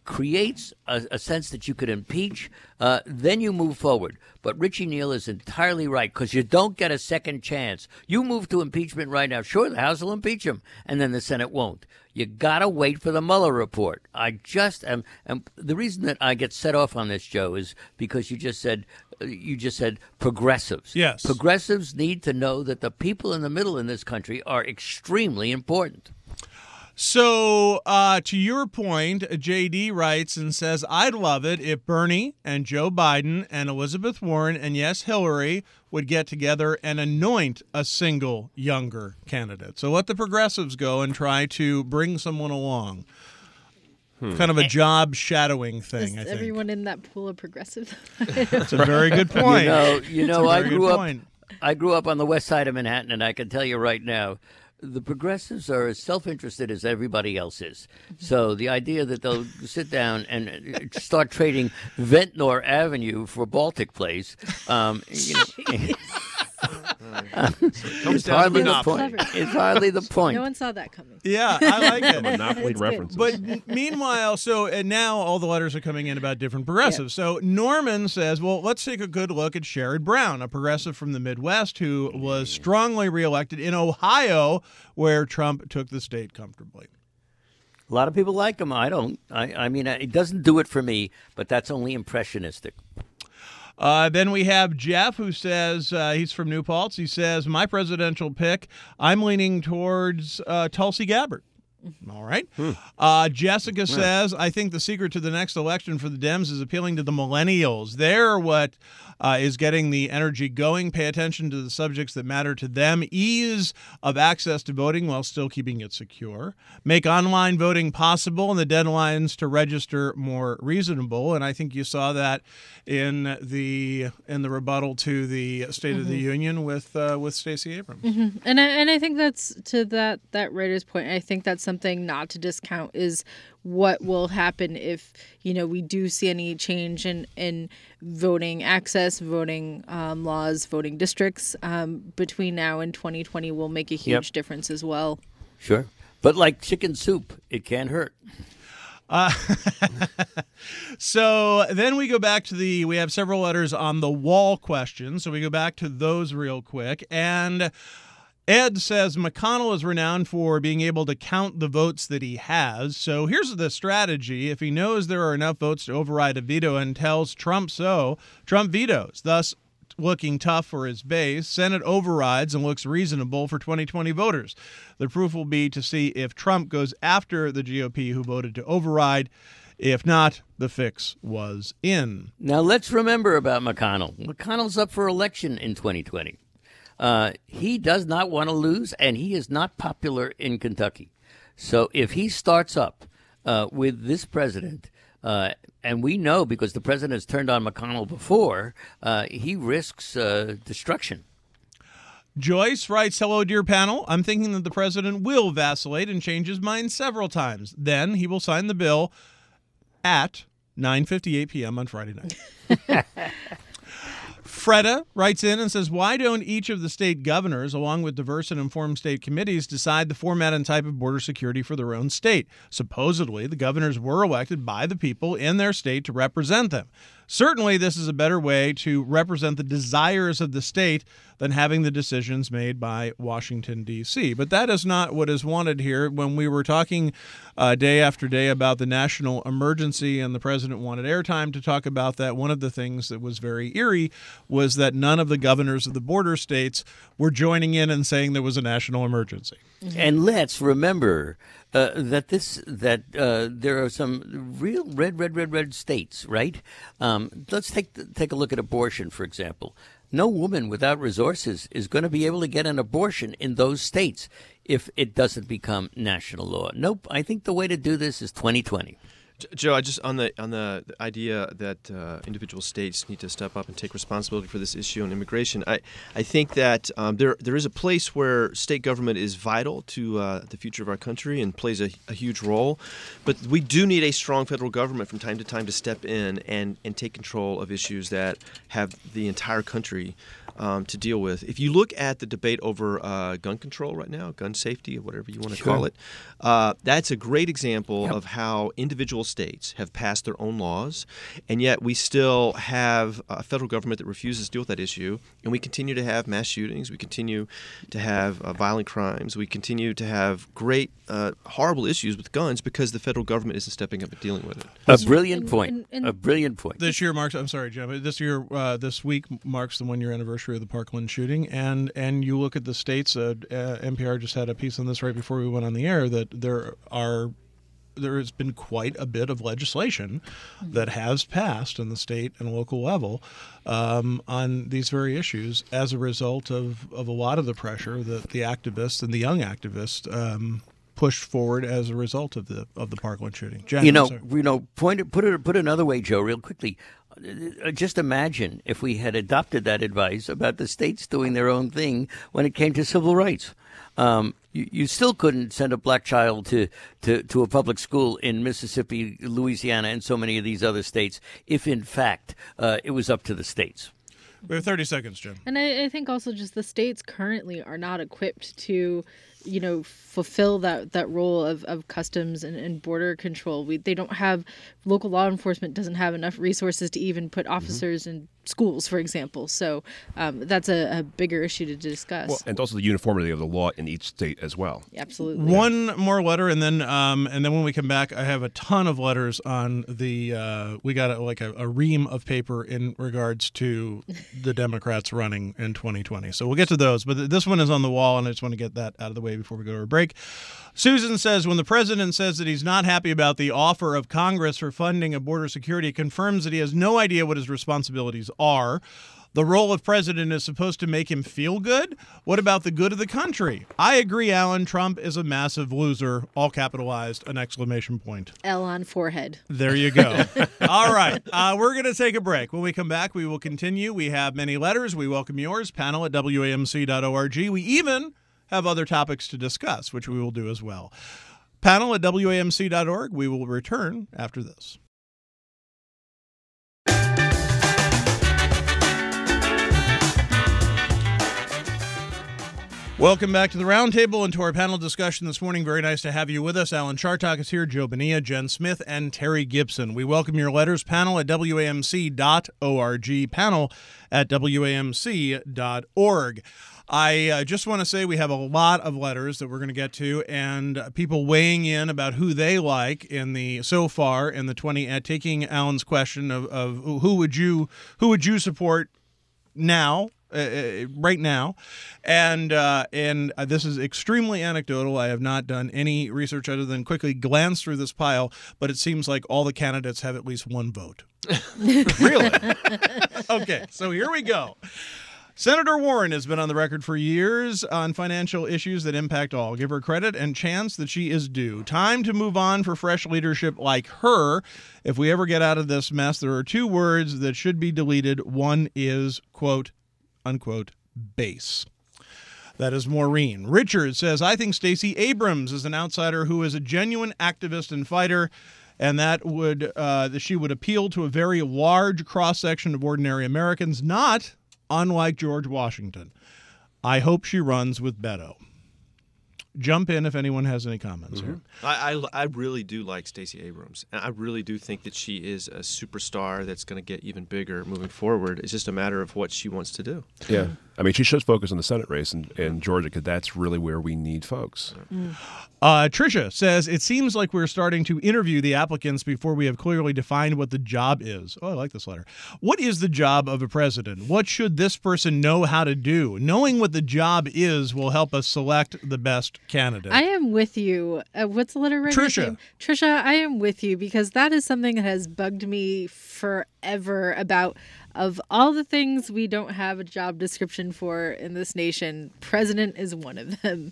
creates a, a sense that you could impeach, uh, then you move forward. But Richie Neal is entirely right, because you don't get a second chance. You move to impeachment right now. Sure, the House will impeach him, and then the Senate won't. You got to wait for the Mueller report. I just am, am. The reason that I get set off on this, Joe, is because you just said you just said progressives. Yes. Progressives need to know that the people in the middle in this country are extremely important. So, uh, to your point, J D writes and says, I'd love it if Bernie and Joe Biden and Elizabeth Warren and, yes, Hillary would get together and anoint a single younger candidate. So let the progressives go and try to bring someone along. Hmm. Kind of a job shadowing thing, Is I think. everyone in that pool of progressive? That's a very good point. You know, you know I grew up. Point. I grew up on the west side of Manhattan, and I can tell you right now, the progressives are as self-interested as everybody else is. So the idea that they'll sit down and start trading Ventnor Avenue for Baltic Place, um, you know, it's hardly the point. It's hardly the point. No one saw that coming. Yeah, I like it. Monopoly It's references. But m- meanwhile, so and now all the letters are coming in about different progressives. So Norman says, well, let's take a good look at Sherrod Brown, a progressive from the Midwest who was strongly reelected in Ohio, where Trump took the state comfortably. A lot of people like him. I don't. I, I mean, it doesn't do it for me, but that's only impressionistic. Uh, then we have Jeff, who says, uh, he's from New Paltz. He says, my presidential pick, I'm leaning towards uh, Tulsi Gabbard. All right. Hmm. Uh, Jessica yeah. says, I think the secret to the next election for the Dems is appealing to the millennials. They're what uh, is getting the energy going. Pay attention to the subjects that matter to them. Ease of access to voting while still keeping it secure. Make online voting possible and the deadlines to register more reasonable. And I think you saw that in the in the rebuttal to the State mm-hmm. of the Union with uh, with Stacey Abrams. Mm-hmm. And I, and I think that's to that that writer's point. I think that's something Something not to discount is what will happen if, you know, we do see any change in, in voting access, voting um, laws, voting districts um, between now and twenty twenty will make a huge yep. difference as well. Sure. But like chicken soup, it can't hurt. Uh, so then we go back to the, we have several letters on the wall question. So we go back to those real quick. And Ed says McConnell is renowned for being able to count the votes that he has. So here's the strategy. If he knows there are enough votes to override a veto and tells Trump so, Trump vetoes, thus looking tough for his base. Senate overrides and looks reasonable for twenty twenty voters. The proof will be to see if Trump goes after the G O P who voted to override. If not, the fix was in. Now let's remember about McConnell. McConnell's up for election in twenty twenty. Uh, he does not want to lose, and he is not popular in Kentucky. So if he starts up uh, with this president, uh, and we know because the president has turned on McConnell before, uh, he risks uh, destruction. Joyce writes, hello, dear panel. I'm thinking that the president will vacillate and change his mind several times. Then he will sign the bill at nine fifty-eight p.m. on Friday night. Freda writes in and says, why don't each of the state governors, along with diverse and informed state committees, decide the format and type of border security for their own state? Supposedly, the governors were elected by the people in their state to represent them. Certainly, this is a better way to represent the desires of the state than having the decisions made by Washington, D C. But that is not what is wanted here. When we were talking uh, day after day about the national emergency and the president wanted airtime to talk about that, one of the things that was very eerie was that none of the governors of the border states were joining in and saying there was a national emergency. And let's remember uh, that this that uh, there are some real red, red, red, red states, right? Um, let's take take a look at abortion, for example. No woman without resources is going to be able to get an abortion in those states if it doesn't become national law. Nope. I think the way to do this is twenty twenty. Joe, I just on the on the idea that uh, individual states need to step up and take responsibility for this issue on immigration. I, I think that um, there there is a place where state government is vital to uh, the future of our country and plays a, a huge role, but we do need a strong federal government from time to time to step in and, and take control of issues that have the entire country um, to deal with. If you look at the debate over uh, gun control right now, gun safety, or whatever you want to Sure. call it, uh, that's a great example Yep. of how individual states have passed their own laws, and yet we still have a federal government that refuses to deal with that issue, and we continue to have mass shootings, we continue to have uh, violent crimes, we continue to have great, uh, horrible issues with guns because the federal government isn't stepping up and dealing with it. A brilliant and- point. and- and- a brilliant point. This year marks. I'm sorry, Jim. This year, uh, this week marks the one-year anniversary of the Parkland shooting, and and you look at the states. Uh, uh, N P R just had a piece on this right before we went on the air that there are. There has been quite a bit of legislation that has passed on the state and local level um, on these very issues as a result of, of a lot of the pressure that the activists and the young activists um, pushed forward as a result of the of the Parkland shooting. Jen, You I'm know, sorry. you know, point it, put it put it another way, Joe, real quickly. Uh, Just imagine if we had adopted that advice about the states doing their own thing when it came to civil rights. Um, you, you still couldn't send a black child to, to, to a public school in Mississippi, Louisiana, and so many of these other states if, in fact, uh, it was up to the states. We have thirty seconds, Jim. And I, I think also just the states currently are not equipped to, you know, fulfill that, that role of, of customs and, and border control. We they don't have local law enforcement doesn't have enough resources to even put officers mm-hmm. in schools, for example. So um, that's a, a bigger issue to discuss. Well, and also the uniformity of the law in each state as well. Absolutely. One more letter, and then um, and then when we come back, I have a ton of letters on the. Uh, we got a, like a, a ream of paper in regards to the Democrats running in twenty twenty. So we'll get to those, but th- this one is on the wall, and I just want to get that out of the way before we go to our break. Susan says, when the president says that he's not happy about the offer of Congress for funding of border security, it confirms that he has no idea what his responsibilities are. The role of president is supposed to make him feel good. What about the good of the country? I agree, Alan. Trump is a massive loser, all capitalized, an exclamation point. L on forehead. There you go. All right. Uh, we're going to take a break. When we come back, we will continue. We have many letters. We welcome yours. Panel at W A M C dot org. We even have other topics to discuss, which we will do as well. Panel at W A M C dot org. We will return after this. Welcome back to the Roundtable and to our panel discussion this morning. Very nice to have you with us. Alan Chartock is here, Joe Bonilla, Jen Smith, and Terry Gibson. We welcome your letters. Panel at W A M C dot org. Panel at W A M C dot org. I uh, just want to say we have a lot of letters that we're going to get to, and people weighing in about who they like in the so far in the twenty. Uh, taking Alan's question of, of who would you who would you support now. Uh, right now, and uh, and uh, this is extremely anecdotal. I have not done any research other than quickly glance through this pile, but it seems like all the candidates have at least one vote. Really? Okay, so here we go. Senator Warren has been on the record for years on financial issues that impact all. Give her credit and chance that she is due. Time to move on for fresh leadership like her. If we ever get out of this mess, there are two words that should be deleted. One is, quote, unquote, base. That is Maureen. Richard says, I think Stacey Abrams is an outsider who is a genuine activist and fighter, and that would uh, that she would appeal to a very large cross-section of ordinary Americans, not unlike George Washington. I hope she runs with Beto. Jump in if anyone has any comments Mm-hmm. here. I, I, I really do like Stacey Abrams, and I really do think that she is a superstar that's going to get even bigger moving forward. It's just a matter of what she wants to do. Yeah. I mean, she should focus on the Senate race in, in Georgia because that's really where we need folks. Uh, Tricia says, it seems like we're starting to interview the applicants before we have clearly defined what the job is. Oh, I like this letter. What is the job of a president? What should this person know how to do? Knowing what the job is will help us select the best candidate. I am with you. Uh, what's the letter right? Tricia. Tricia, I am with you because that is something that has bugged me forever about of all the things we don't have a job description for in this nation. President is one of them.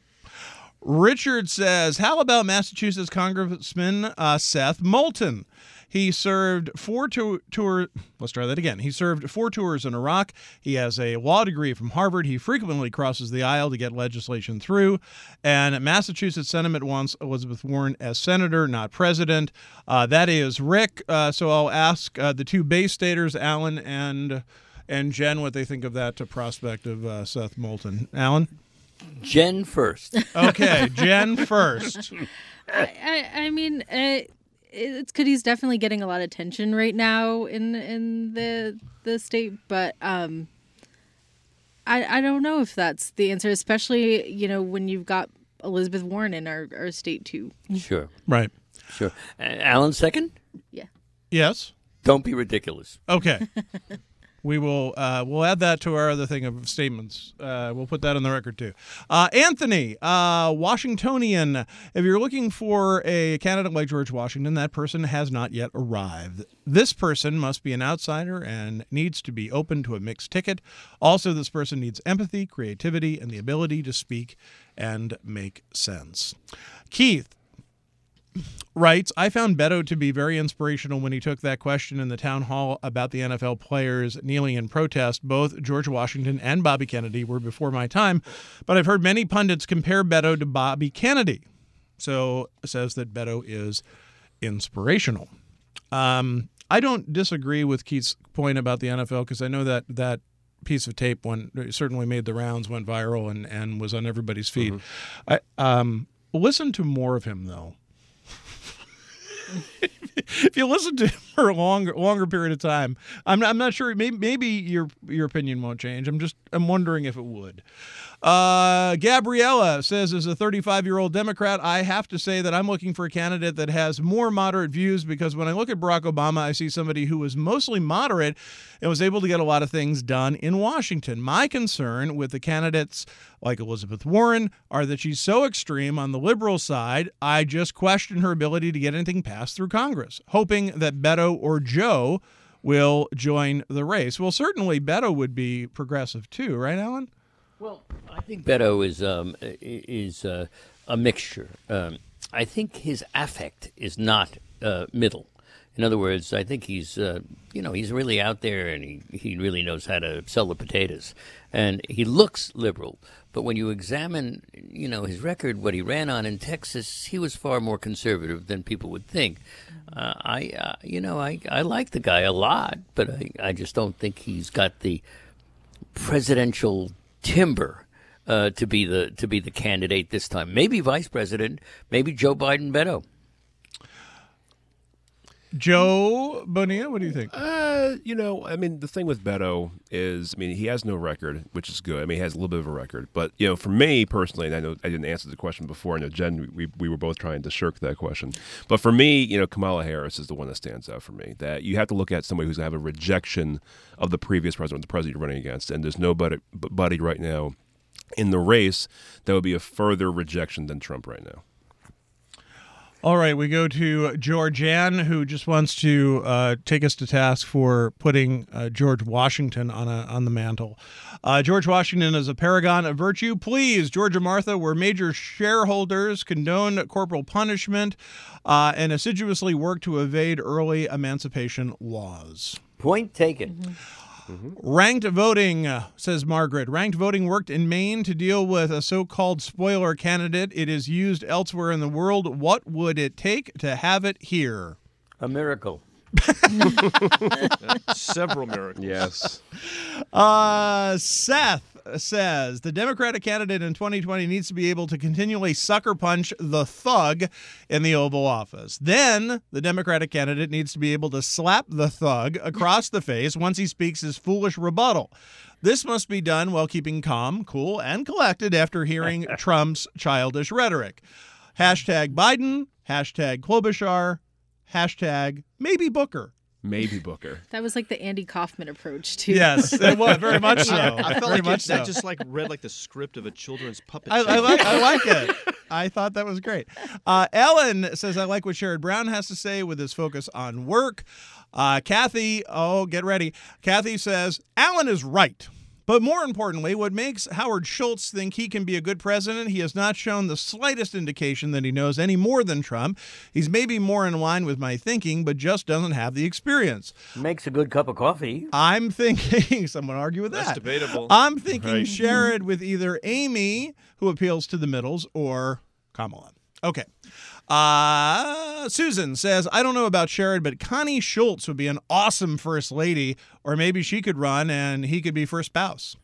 Richard says, how about Massachusetts Congressman uh, Seth Moulton? He served four to- tours. Let's try that again. He served four tours in Iraq. He has a law degree from Harvard. He frequently crosses the aisle to get legislation through. And Massachusetts Senate wants Elizabeth Warren as senator, not president. Uh, that is Rick. Uh, so I'll ask uh, the two base staters, Alan and and Jen what they think of that to prospect of uh, Seth Moulton. Alan? Jen first. Okay, Jen first. I, I, I mean, uh, it's because he's definitely getting a lot of attention right now in in the the state, but um, I I don't know if that's the answer, especially you know when you've got Elizabeth Warren in our, our state too. Sure, Right. sure. Uh, Alan second? Yeah. Yes? Don't be ridiculous. Okay. We will uh, we'll add that to our other thing of statements. Uh, we'll put that on the record too. Uh, Anthony, uh, Washingtonian. If you're looking for a candidate like George Washington, that person has not yet arrived. This person must be an outsider and needs to be open to a mixed ticket. Also, this person needs empathy, creativity, and the ability to speak and make sense. Keith writes, I found Beto to be very inspirational when he took that question in the town hall about the N F L players kneeling in protest. Both George Washington and Bobby Kennedy were before my time, but I've heard many pundits compare Beto to Bobby Kennedy. So it says that Beto is inspirational. Um, I don't disagree with Keith's point about the N F L because I know that that piece of tape went, certainly made the rounds, went viral, and, and was on everybody's feed. Mm-hmm. I, um, listen to more of him, though. If you listen to him for a longer longer period of time, I'm not, I'm not sure. Maybe maybe your your opinion won't change. I'm just I'm wondering if it would. Uh, Gabriella says, as a thirty-five-year-old Democrat, I have to say that I'm looking for a candidate that has more moderate views because when I look at Barack Obama, I see somebody who was mostly moderate and was able to get a lot of things done in Washington. My concern with the candidates like Elizabeth Warren are that she's so extreme on the liberal side, I just question her ability to get anything passed through Congress, hoping that Beto or Joe will join the race. Well, certainly Beto would be progressive too, right, Alan? Well, I think Beto is um, is uh, a mixture. Um, I think his affect is not uh, middle. In other words, I think he's uh, you know he's really out there and he, he really knows how to sell the potatoes, and he looks liberal. But when you examine you know his record, what he ran on in Texas, he was far more conservative than people would think. Uh, I uh, you know I I like the guy a lot, but I I just don't think he's got the presidential timber uh, to be the to be the candidate this time. Maybe vice president, maybe Joe Biden, Beto. Joe Bonilla, what do you think? Uh, you know, I mean, the thing with Beto is, I mean, he has no record, which is good. I mean, he has a little bit of a record. But, you know, for me personally, and I know I didn't answer the question before. I know, Jen, we, we were both trying to shirk that question. But for me, you know, Kamala Harris is the one that stands out for me. That you have to look at somebody who's going to have a rejection of the previous president, the president you're running against. And there's nobody buddy right now in the race that would be a further rejection than Trump right now. All right, we go to Georgianne, who just wants to uh, take us to task for putting uh, George Washington on a on the mantle. Uh, George Washington is a paragon of virtue. Please, George and Martha were major shareholders, condoned corporal punishment, uh, and assiduously worked to evade early emancipation laws. Point taken. Mm-hmm. Mm-hmm. Ranked voting, uh, says Margaret. Ranked voting worked in Maine to deal with a so-called spoiler candidate. It is used elsewhere in the world. What would it take to have it here? A miracle. Several miracles. Yes. Uh, Seth says the Democratic candidate in twenty twenty needs to be able to continually sucker punch the thug in the Oval Office. Then the Democratic candidate needs to be able to slap the thug across the face once he speaks his foolish rebuttal. This must be done while keeping calm, cool, and collected after hearing Trump's childish rhetoric. Hashtag Biden, hashtag Klobuchar, hashtag maybe Booker. Maybe Booker. That was like the Andy Kaufman approach too. Yes, it was very much so. I felt very like much it, that so. just like read like the script of a children's puppet I, show. I like I like it. I thought that was great. Uh, Ellen says, I like what Sherrod Brown has to say with his focus on work. Uh, Kathy, oh, get ready. Kathy says, Alan is right. But more importantly, what makes Howard Schultz think he can be a good president, he has not shown the slightest indication that he knows any more than Trump. He's maybe more in line with my thinking, but just doesn't have the experience. Makes a good cup of coffee. I'm thinking, someone argue with That's that. debatable. I'm thinking Right. Sherrod with either Amy, who appeals to the middles, or Kamala. Okay. Uh, Susan says, I don't know about Sherrod, but Connie Schultz would be an awesome first lady, or maybe she could run and he could be first spouse.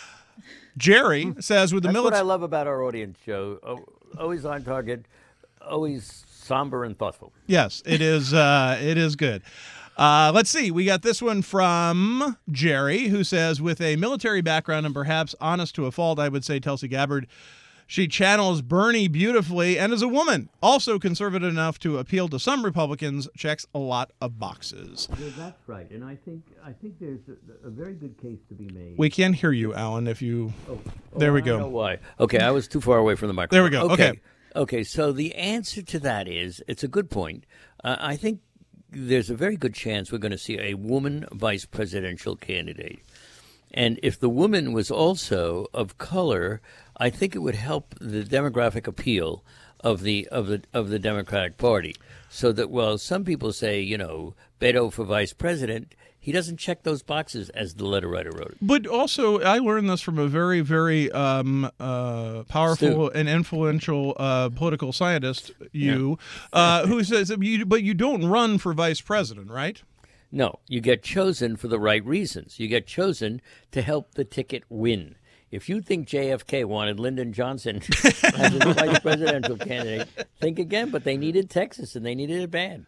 Jerry says, with the That's what I military. love about our audience, Joe. Oh, always on target, always somber and thoughtful. Yes, it is. Uh, it is good. Uh, let's see. We got this one from Jerry, who says, with a military background and perhaps honest to a fault, I would say Tulsi Gabbard. She channels Bernie beautifully and is a woman, also conservative enough to appeal to some Republicans, checks a lot of boxes. Yeah, that's right, and I think I think there's a, a very good case to be made. We can hear you, Alan, if you... Oh, there oh, we I go. know why. Okay, I was too far away from the microphone. There we go. Okay. Okay, so the answer to that is, it's a good point. Uh, I think there's a very good chance we're going to see a woman vice presidential candidate. And if the woman was also of color, I think it would help the demographic appeal of the of the of the Democratic Party. So that while some people say, you know, Beto for vice president, he doesn't check those boxes as the letter writer wrote it. But also, I learned this from a very, very um, uh, powerful Stu. and influential uh, political scientist, you, uh, who says, you, but you don't run for vice president, right? No, you get chosen for the right reasons. You get chosen to help the ticket win. If you think J F K wanted Lyndon Johnson as his vice presidential candidate, think again, but they needed Texas, and they needed it bad.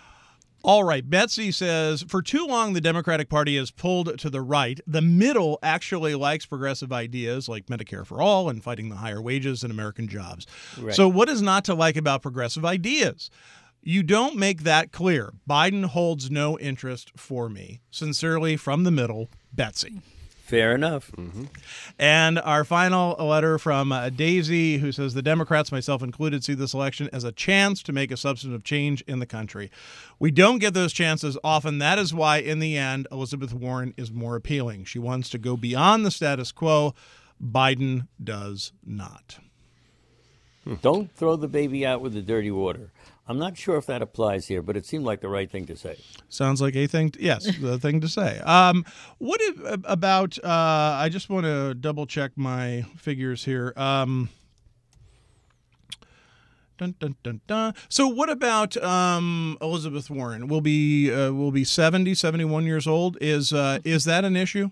All right. Betsy says, for too long, the Democratic Party has pulled to the right. The middle actually likes progressive ideas like Medicare for all and fighting the higher wages and American jobs. Right. So what is not to like about progressive ideas? You don't make that clear. Biden holds no interest for me. Sincerely, from the middle, Betsy. Fair enough. Mm-hmm. And our final letter from uh, Daisy, who says, the Democrats, myself included, see this election as a chance to make a substantive change in the country. We don't get those chances often. That is why, in the end, Elizabeth Warren is more appealing. She wants to go beyond the status quo. Biden does not. Don't throw the baby out with the dirty water. I'm not sure if that applies here, but it seemed like the right thing to say. Sounds like a thing. To, yes, the thing to say. Um, what if, about? Uh, I just want to double check my figures here. Um, dun, dun, dun, dun. So, what about um, Elizabeth Warren? Will be uh, will be seventy, seventy-one years old. Is uh, is that an issue?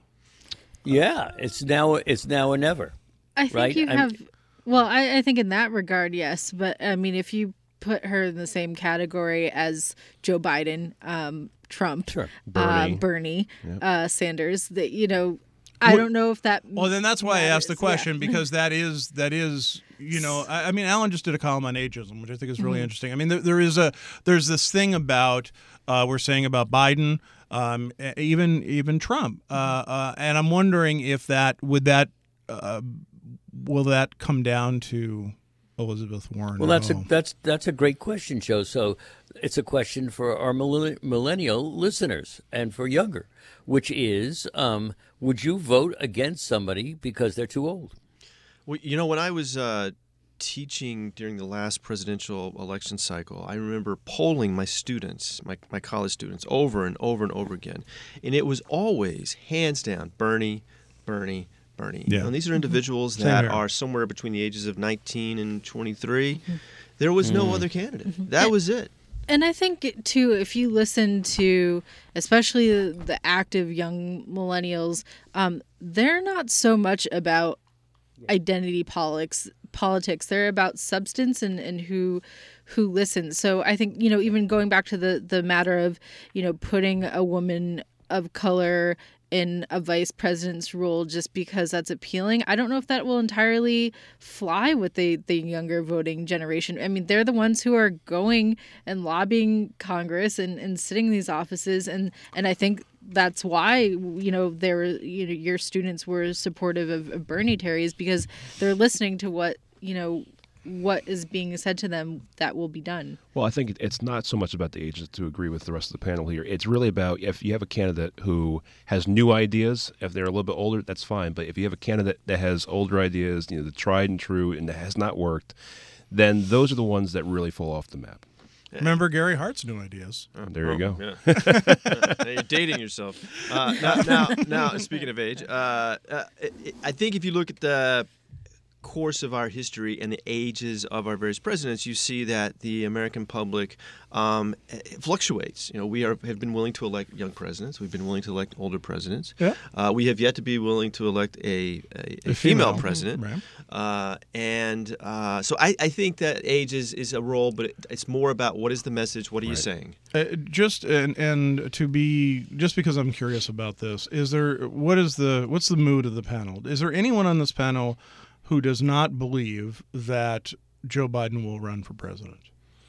Yeah, it's now it's now or never. I think right? you I'm- have. Well, I, I think in that regard, yes. But I mean, if you put her in the same category as Joe Biden, um, Trump, Sure. Bernie, uh, Bernie uh, Sanders, that you know, I Well- don't know if that. Well, then that's why I asked the matters. question, Yeah. because that is that is you know I, I mean Alan just did a column on ageism, which I think is really interesting. I mean there, there is a there's this thing about uh, we're saying about Biden, um, even even Trump, uh, uh, and I'm wondering if that would that uh, will that come down to Elizabeth Warren? Well, at that's a all? that's that's a great question, Joe. So it's a question for our millenn- millennial listeners and for younger, which is, um, would you vote against somebody because they're too old? Well, you know, when I was uh, teaching during the last presidential election cycle, I remember polling my students, my, my college students, over and over and over again. And it was always, hands down, Bernie, Bernie, Bernie. Yeah. You know, and these are individuals Same that here. are somewhere between the ages of nineteen and twenty-three. There was no other candidate. That was it. And I think, too, if you listen to especially the, the active young millennials, um, they're not so much about identity politics. Politics. They're about substance and, and who who listens. So I think, you know, even going back to the, the matter of, you know, putting a woman of color in a vice president's role just because that's appealing, I don't know if that will entirely fly with the, the younger voting generation. I mean, they're the ones who are going and lobbying Congress and, and sitting in these offices. And, and I think that's why, you know, there were, you know, your students were supportive of, of Bernie, Terry, is because they're listening to what, you know, what is being said to them that will be done. Well, I think it- it's not so much about the age, to agree with the rest of the panel here. It's really about if you have a candidate who has new ideas, if they're a little bit older, that's fine. But if you have a candidate that has older ideas, you know, the tried and true, and that has not worked, then those are the ones that really fall off the map. Remember Gary Hart's new ideas. There you go. Yeah. Now you're dating yourself. Uh, now, now, now, speaking of age, uh, uh, I- I think if you look at the course of our history and the ages of our various presidents, you see that the American public um, fluctuates. You know, we are, have been willing to elect young presidents. We've been willing to elect older presidents. Yeah. Uh, we have yet to be willing to elect a, a, a, A female, female, president. right. Uh, and uh, so I, I think that age is, is a role, but it, it's more about what is the message, what are you Right. saying? Uh, just and and to be just because I'm curious about this, is there what is the what's the mood of the panel? Is there anyone on this panel who does not believe that Joe Biden will run for president?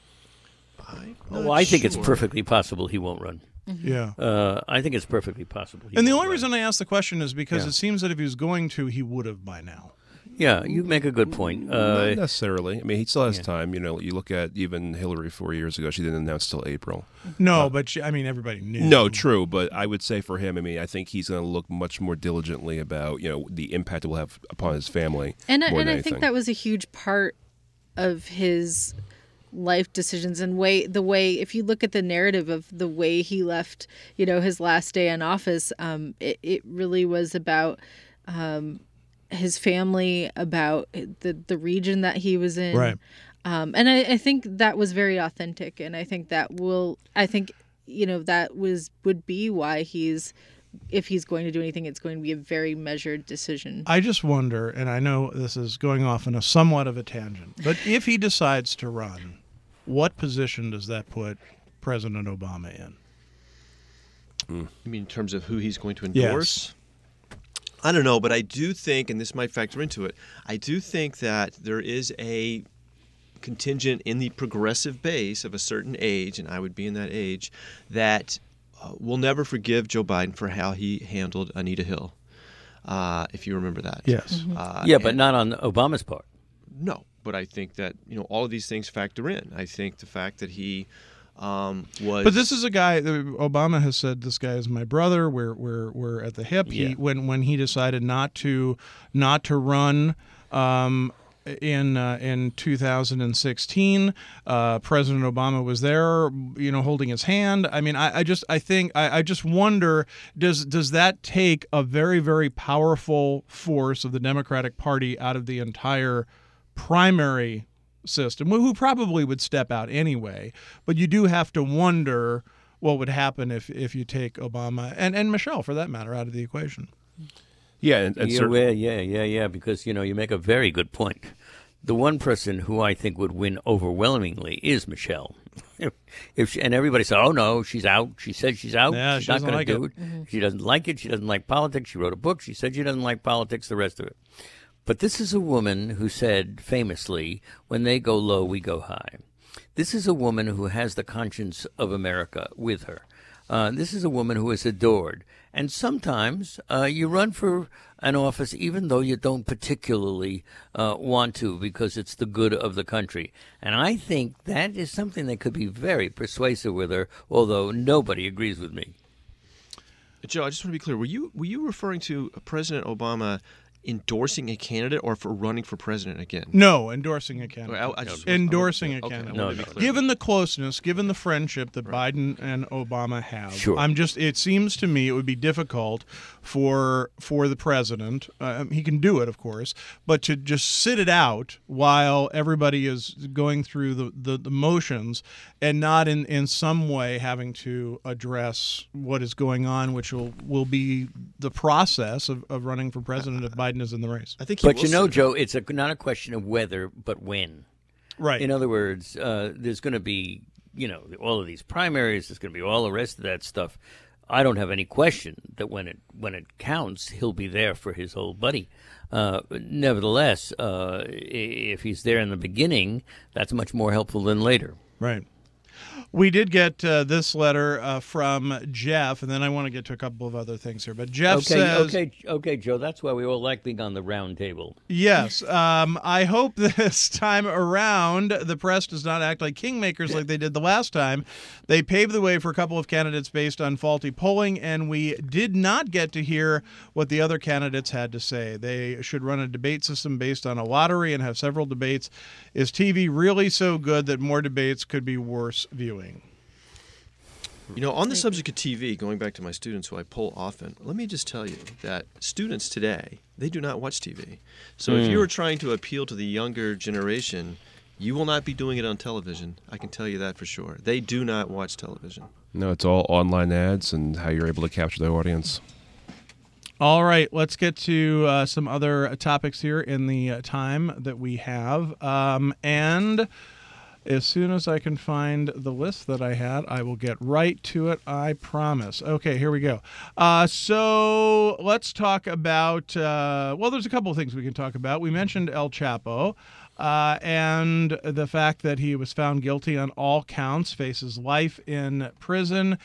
I'm Well, not I think it's sure. perfectly possible he won't run. Yeah. Uh, I think it's perfectly possible. he And the won't only run. reason I ask the question is because Yeah. it seems that if he was going to, he would have by now. Yeah, you make a good point. Uh, Not necessarily. I mean, he still has yeah. time. You know, you look at even Hillary four years ago; she didn't announce till April. No, but she, I mean everybody knew. No, true, but I would say for him, I mean, I think he's going to look much more diligently about you know the impact it will have upon his family. And I- more and than I think anything. that was a huge part of his life decisions and way the way if you look at the narrative of the way he left, you know, his last day in office, um, it, it really was about um, his family, about the the region that he was in. Right. Um, and I, I think that was very authentic, and I think that will I think you know that was would be why he's if he's going to do anything, it's going to be a very measured decision. I just wonder, and I know this is going off in a somewhat of a tangent, but if he decides to run, what position does that put President Obama in? You mean in terms of who he's going to Yes. endorse? I don't know, but I do think, and this might factor into it, I do think that there is a contingent in the progressive base of a certain age, and I would be in that age, that uh, will never forgive Joe Biden for how he handled Anita Hill, uh, if you remember that. Yes. Uh, yeah, but and- not on Obama's part. No, but I think that you know all of these things factor in. I think the fact that he um, was. But this is a guy that Obama has said, this guy is my brother. We're we're we're at the hip. Yeah. He, when when he decided not to not to run um, in uh, in two thousand sixteen, uh, President Obama was there, you know, holding his hand. I mean, I, I just I think I, I just wonder does does that take a very very powerful force of the Democratic Party out of the entire primary system, who probably would step out anyway, but you do have to wonder what would happen if, if you take Obama and, and Michelle, for that matter, out of the equation. yeah, and, and yeah, cer- well, yeah, yeah, yeah, because, you know, you make a very good point. The one person who I think would win overwhelmingly is Michelle. If, if she, and everybody said, oh, no, she's out. She said she's out. Yeah, she's she not doesn't going to like do it. it. She doesn't like it. She doesn't like politics. She wrote a book. She said she doesn't like politics, the rest of it. But this is a woman who said famously, when they go low, we go high. This is a woman who has the conscience of America with her. Uh, this is a woman who is adored. And sometimes uh, you run for an office even though you don't particularly uh, want to because it's the good of the country. And I think that is something that could be very persuasive with her, although nobody agrees with me. Joe, I just want to be clear. Were you were you referring to President Obama endorsing a candidate or for running for president again? No, endorsing a candidate. I- I just- endorsing a okay, I candidate. wanted to be clear. Given the closeness, given the friendship that Biden and Obama have, Sure. I'm just. It seems to me it would be difficult for for the president. Uh, he can do it, of course, but to just sit it out while everybody is going through the, the, the motions and not in, in some way having to address what is going on, which will, will be the process of, of running for president if Biden is in the race. I think. He But will you know, sit- Joe, it's a, not a question of whether, but when. Right. In other words, uh, there's going to be, you know, all of these primaries. There's going to be all the rest of that stuff. I don't have any question that when it when it counts, he'll be there for his old buddy. Uh, nevertheless, uh, i- if he's there in the beginning, that's much more helpful than later. Right. We did get uh, this letter uh, from Jeff, and then I want to get to a couple of other things here. But Jeff Okay, says, okay, okay, Joe. That's why we all like being on the round table. yes, um, I hope this time around the press does not act like kingmakers like they did the last time. They paved the way for a couple of candidates based on faulty polling, and we did not get to hear what the other candidates had to say. They should run a debate system based on a lottery and have several debates. Is T V really so good that more debates could be worse viewing? You know, on the subject of T V, going back to my students who I poll often, let me just tell you that students today, they do not watch T V. So Mm. if you are trying to appeal to the younger generation, you will not be doing it on television. I can tell you that for sure. They do not watch television. No, it's all online ads and how you're able to capture the audience. All right, let's get to uh, some other topics here in the uh, time that we have. Um, and as soon as I can find the list that I had, I will get right to it, I promise. Okay, here we go. Uh, so let's talk about, uh, well, there's a couple of things we can talk about. We mentioned El Chapo. Uh, and the fact that he was found guilty on all counts, faces life in prison,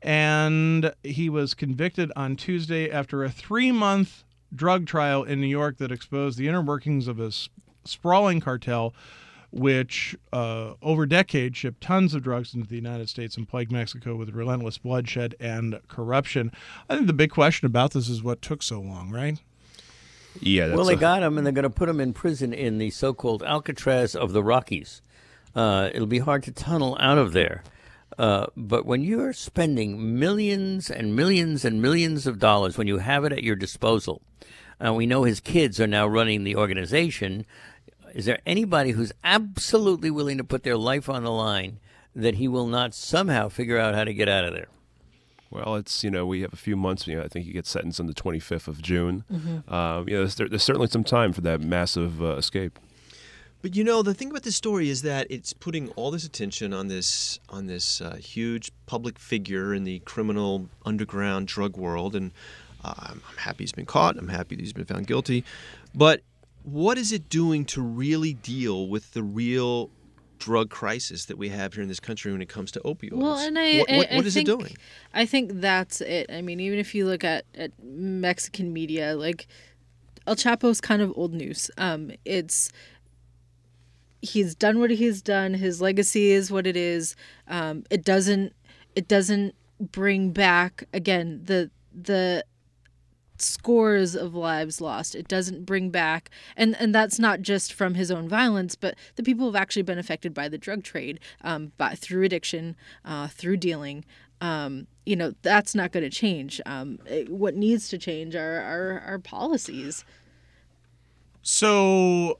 and he was convicted on Tuesday after a three-month drug trial in New York that exposed the inner workings of a s- sprawling cartel which uh, over decades shipped tons of drugs into the United States and plagued Mexico with relentless bloodshed and corruption. I think the big question about this is what took so long, right? Yeah, that's Well, they a- got him, and they're going to put him in prison in the so-called Alcatraz of the Rockies. Uh, it'll be hard to tunnel out of there. Uh, but when you're spending millions and millions and millions of dollars, when you have it at your disposal, uh, we know his kids are now running the organization. Is there anybody who's absolutely willing to put their life on the line that he will not somehow figure out how to get out of there? Well, it's, you know, we have a few months. You know, I think he gets sentenced on the twenty-fifth of June. Mm-hmm. Uh, you know, there's, there, there's certainly some time for that massive uh, escape. But you know, the thing about this story is that it's putting all this attention on this on this uh, huge public figure in the criminal underground drug world, and uh, I'm, I'm happy he's been caught. I'm happy that he's been found guilty. But what is it doing to really deal with the real drug crisis that we have here in this country when it comes to opioids? Well, and I, what, what, I, I what is think, it doing? I think that's it. I mean, even if you look at, at Mexican media, like El Chapo's kind of old news. Um, it's he's done what he's done. His legacy is what it is. Um, it doesn't it doesn't bring back again the the scores of lives lost. It doesn't bring back, and and that's not just from his own violence, but the people who've actually been affected by the drug trade, um, by through addiction, uh, through dealing. Um, you know, that's not going to change. Um, it, what needs to change are our, our policies. So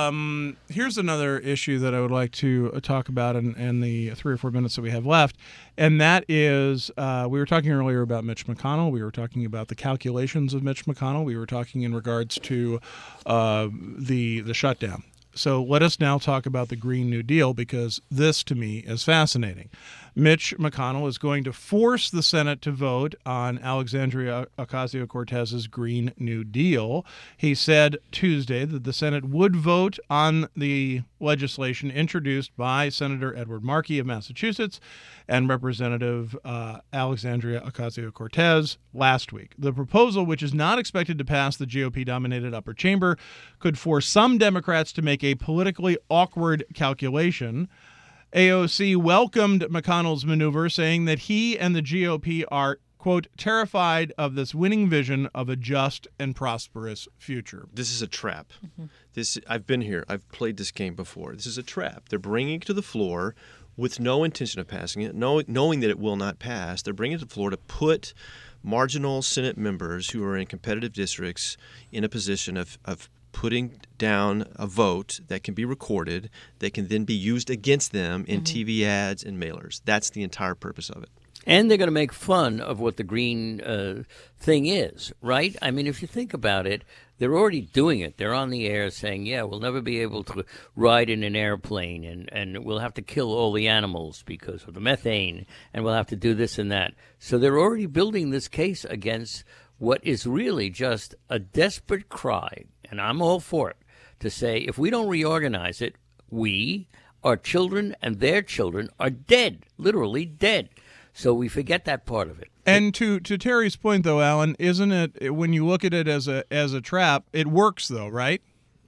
um, here's another issue that I would like to uh, talk about in, in the three or four minutes that we have left, and that is uh, we were talking earlier about Mitch McConnell. We were talking about the calculations of Mitch McConnell. We were talking in regards to uh, the the shutdown. So let us now talk about the Green New Deal, because this, to me, is fascinating. Mitch McConnell is going to force the Senate to vote on Alexandria Ocasio-Cortez's Green New Deal. He said Tuesday that the Senate would vote on the legislation introduced by Senator Edward Markey of Massachusetts and Representative uh, Alexandria Ocasio-Cortez last week. The proposal, which is not expected to pass the G O P-dominated upper chamber, could force some Democrats to make a politically awkward calculation. A O C welcomed McConnell's maneuver, saying that he and the G O P are, quote, terrified of this winning vision of a just and prosperous future. This is a trap. Mm-hmm. This I've been here. I've played this game before. This is a trap. They're bringing it to the floor with no intention of passing it, knowing, knowing that it will not pass. They're bringing it to the floor to put marginal Senate members who are in competitive districts in a position of, of putting down a vote that can be recorded, that can then be used against them in mm-hmm. T V ads and mailers. That's the entire purpose of it. And they're going to make fun of what the green uh, thing is, right? I mean, if you think about it, they're already doing it. They're on the air saying, yeah, we'll never be able to ride in an airplane, and, and we'll have to kill all the animals because of the methane, and we'll have to do this and that. So they're already building this case against what is really just a desperate cry, and I'm all for it, to say if we don't reorganize it, we, our children, and their children are dead, literally dead. So we forget that part of it. And to, to Terry's point, though, Alan, isn't it, when you look at it as a as a trap, it works, though, right?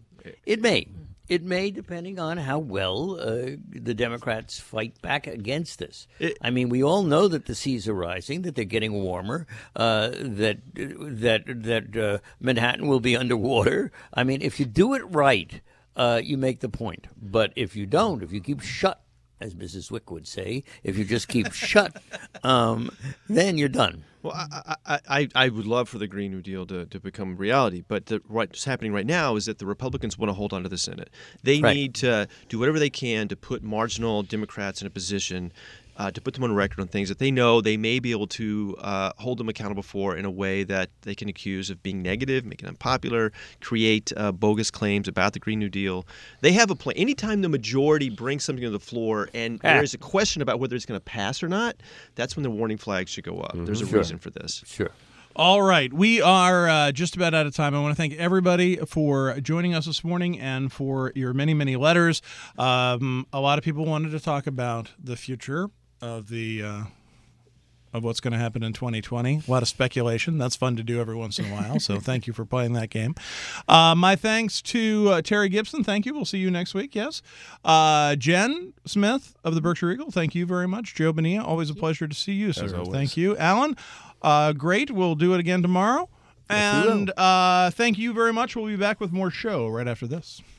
It may. It may, depending on how well uh, the Democrats fight back against this. It, I mean, we all know that the seas are rising, that they're getting warmer, uh, that that that uh, Manhattan will be underwater. I mean, if you do it right, uh, you make the point. But if you don't, if you keep shut as Missus Wick would say, if you just keep shut, um, then you're done. Well, I, I, I, I would love for the Green New Deal to, to become reality, but the, what's happening right now is that the Republicans want to hold on to the Senate. They Right. need to do whatever they can to put marginal Democrats in a position uh, to put them on record on things that they know they may be able to uh, hold them accountable for in a way that they can accuse of being negative, make it unpopular, create uh, bogus claims about the Green New Deal. They have a plan. Anytime the majority brings something to the floor and Ah. there is a question about whether it's going to pass or not, that's when the warning flags should go up. There's a Sure. reason for this. Sure. All right. We are uh, just about out of time. I want to thank everybody for joining us this morning and for your many, many letters. Um, a lot of people wanted to talk about the future of the uh, of what's going to happen in twenty twenty. A lot of speculation. That's fun to do every once in a while. So thank you for playing that game. Uh, my thanks to uh, Terry Gibson. Thank you. We'll see you next week. Yes. Uh, Jen Smith of the Berkshire Eagle. Thank you very much. Joe Bonilla. Always a pleasure to see you, sir. always. Thank you. Alan. Uh, great. We'll do it again tomorrow. Yes, we will. And uh, thank you very much. We'll be back with more show right after this.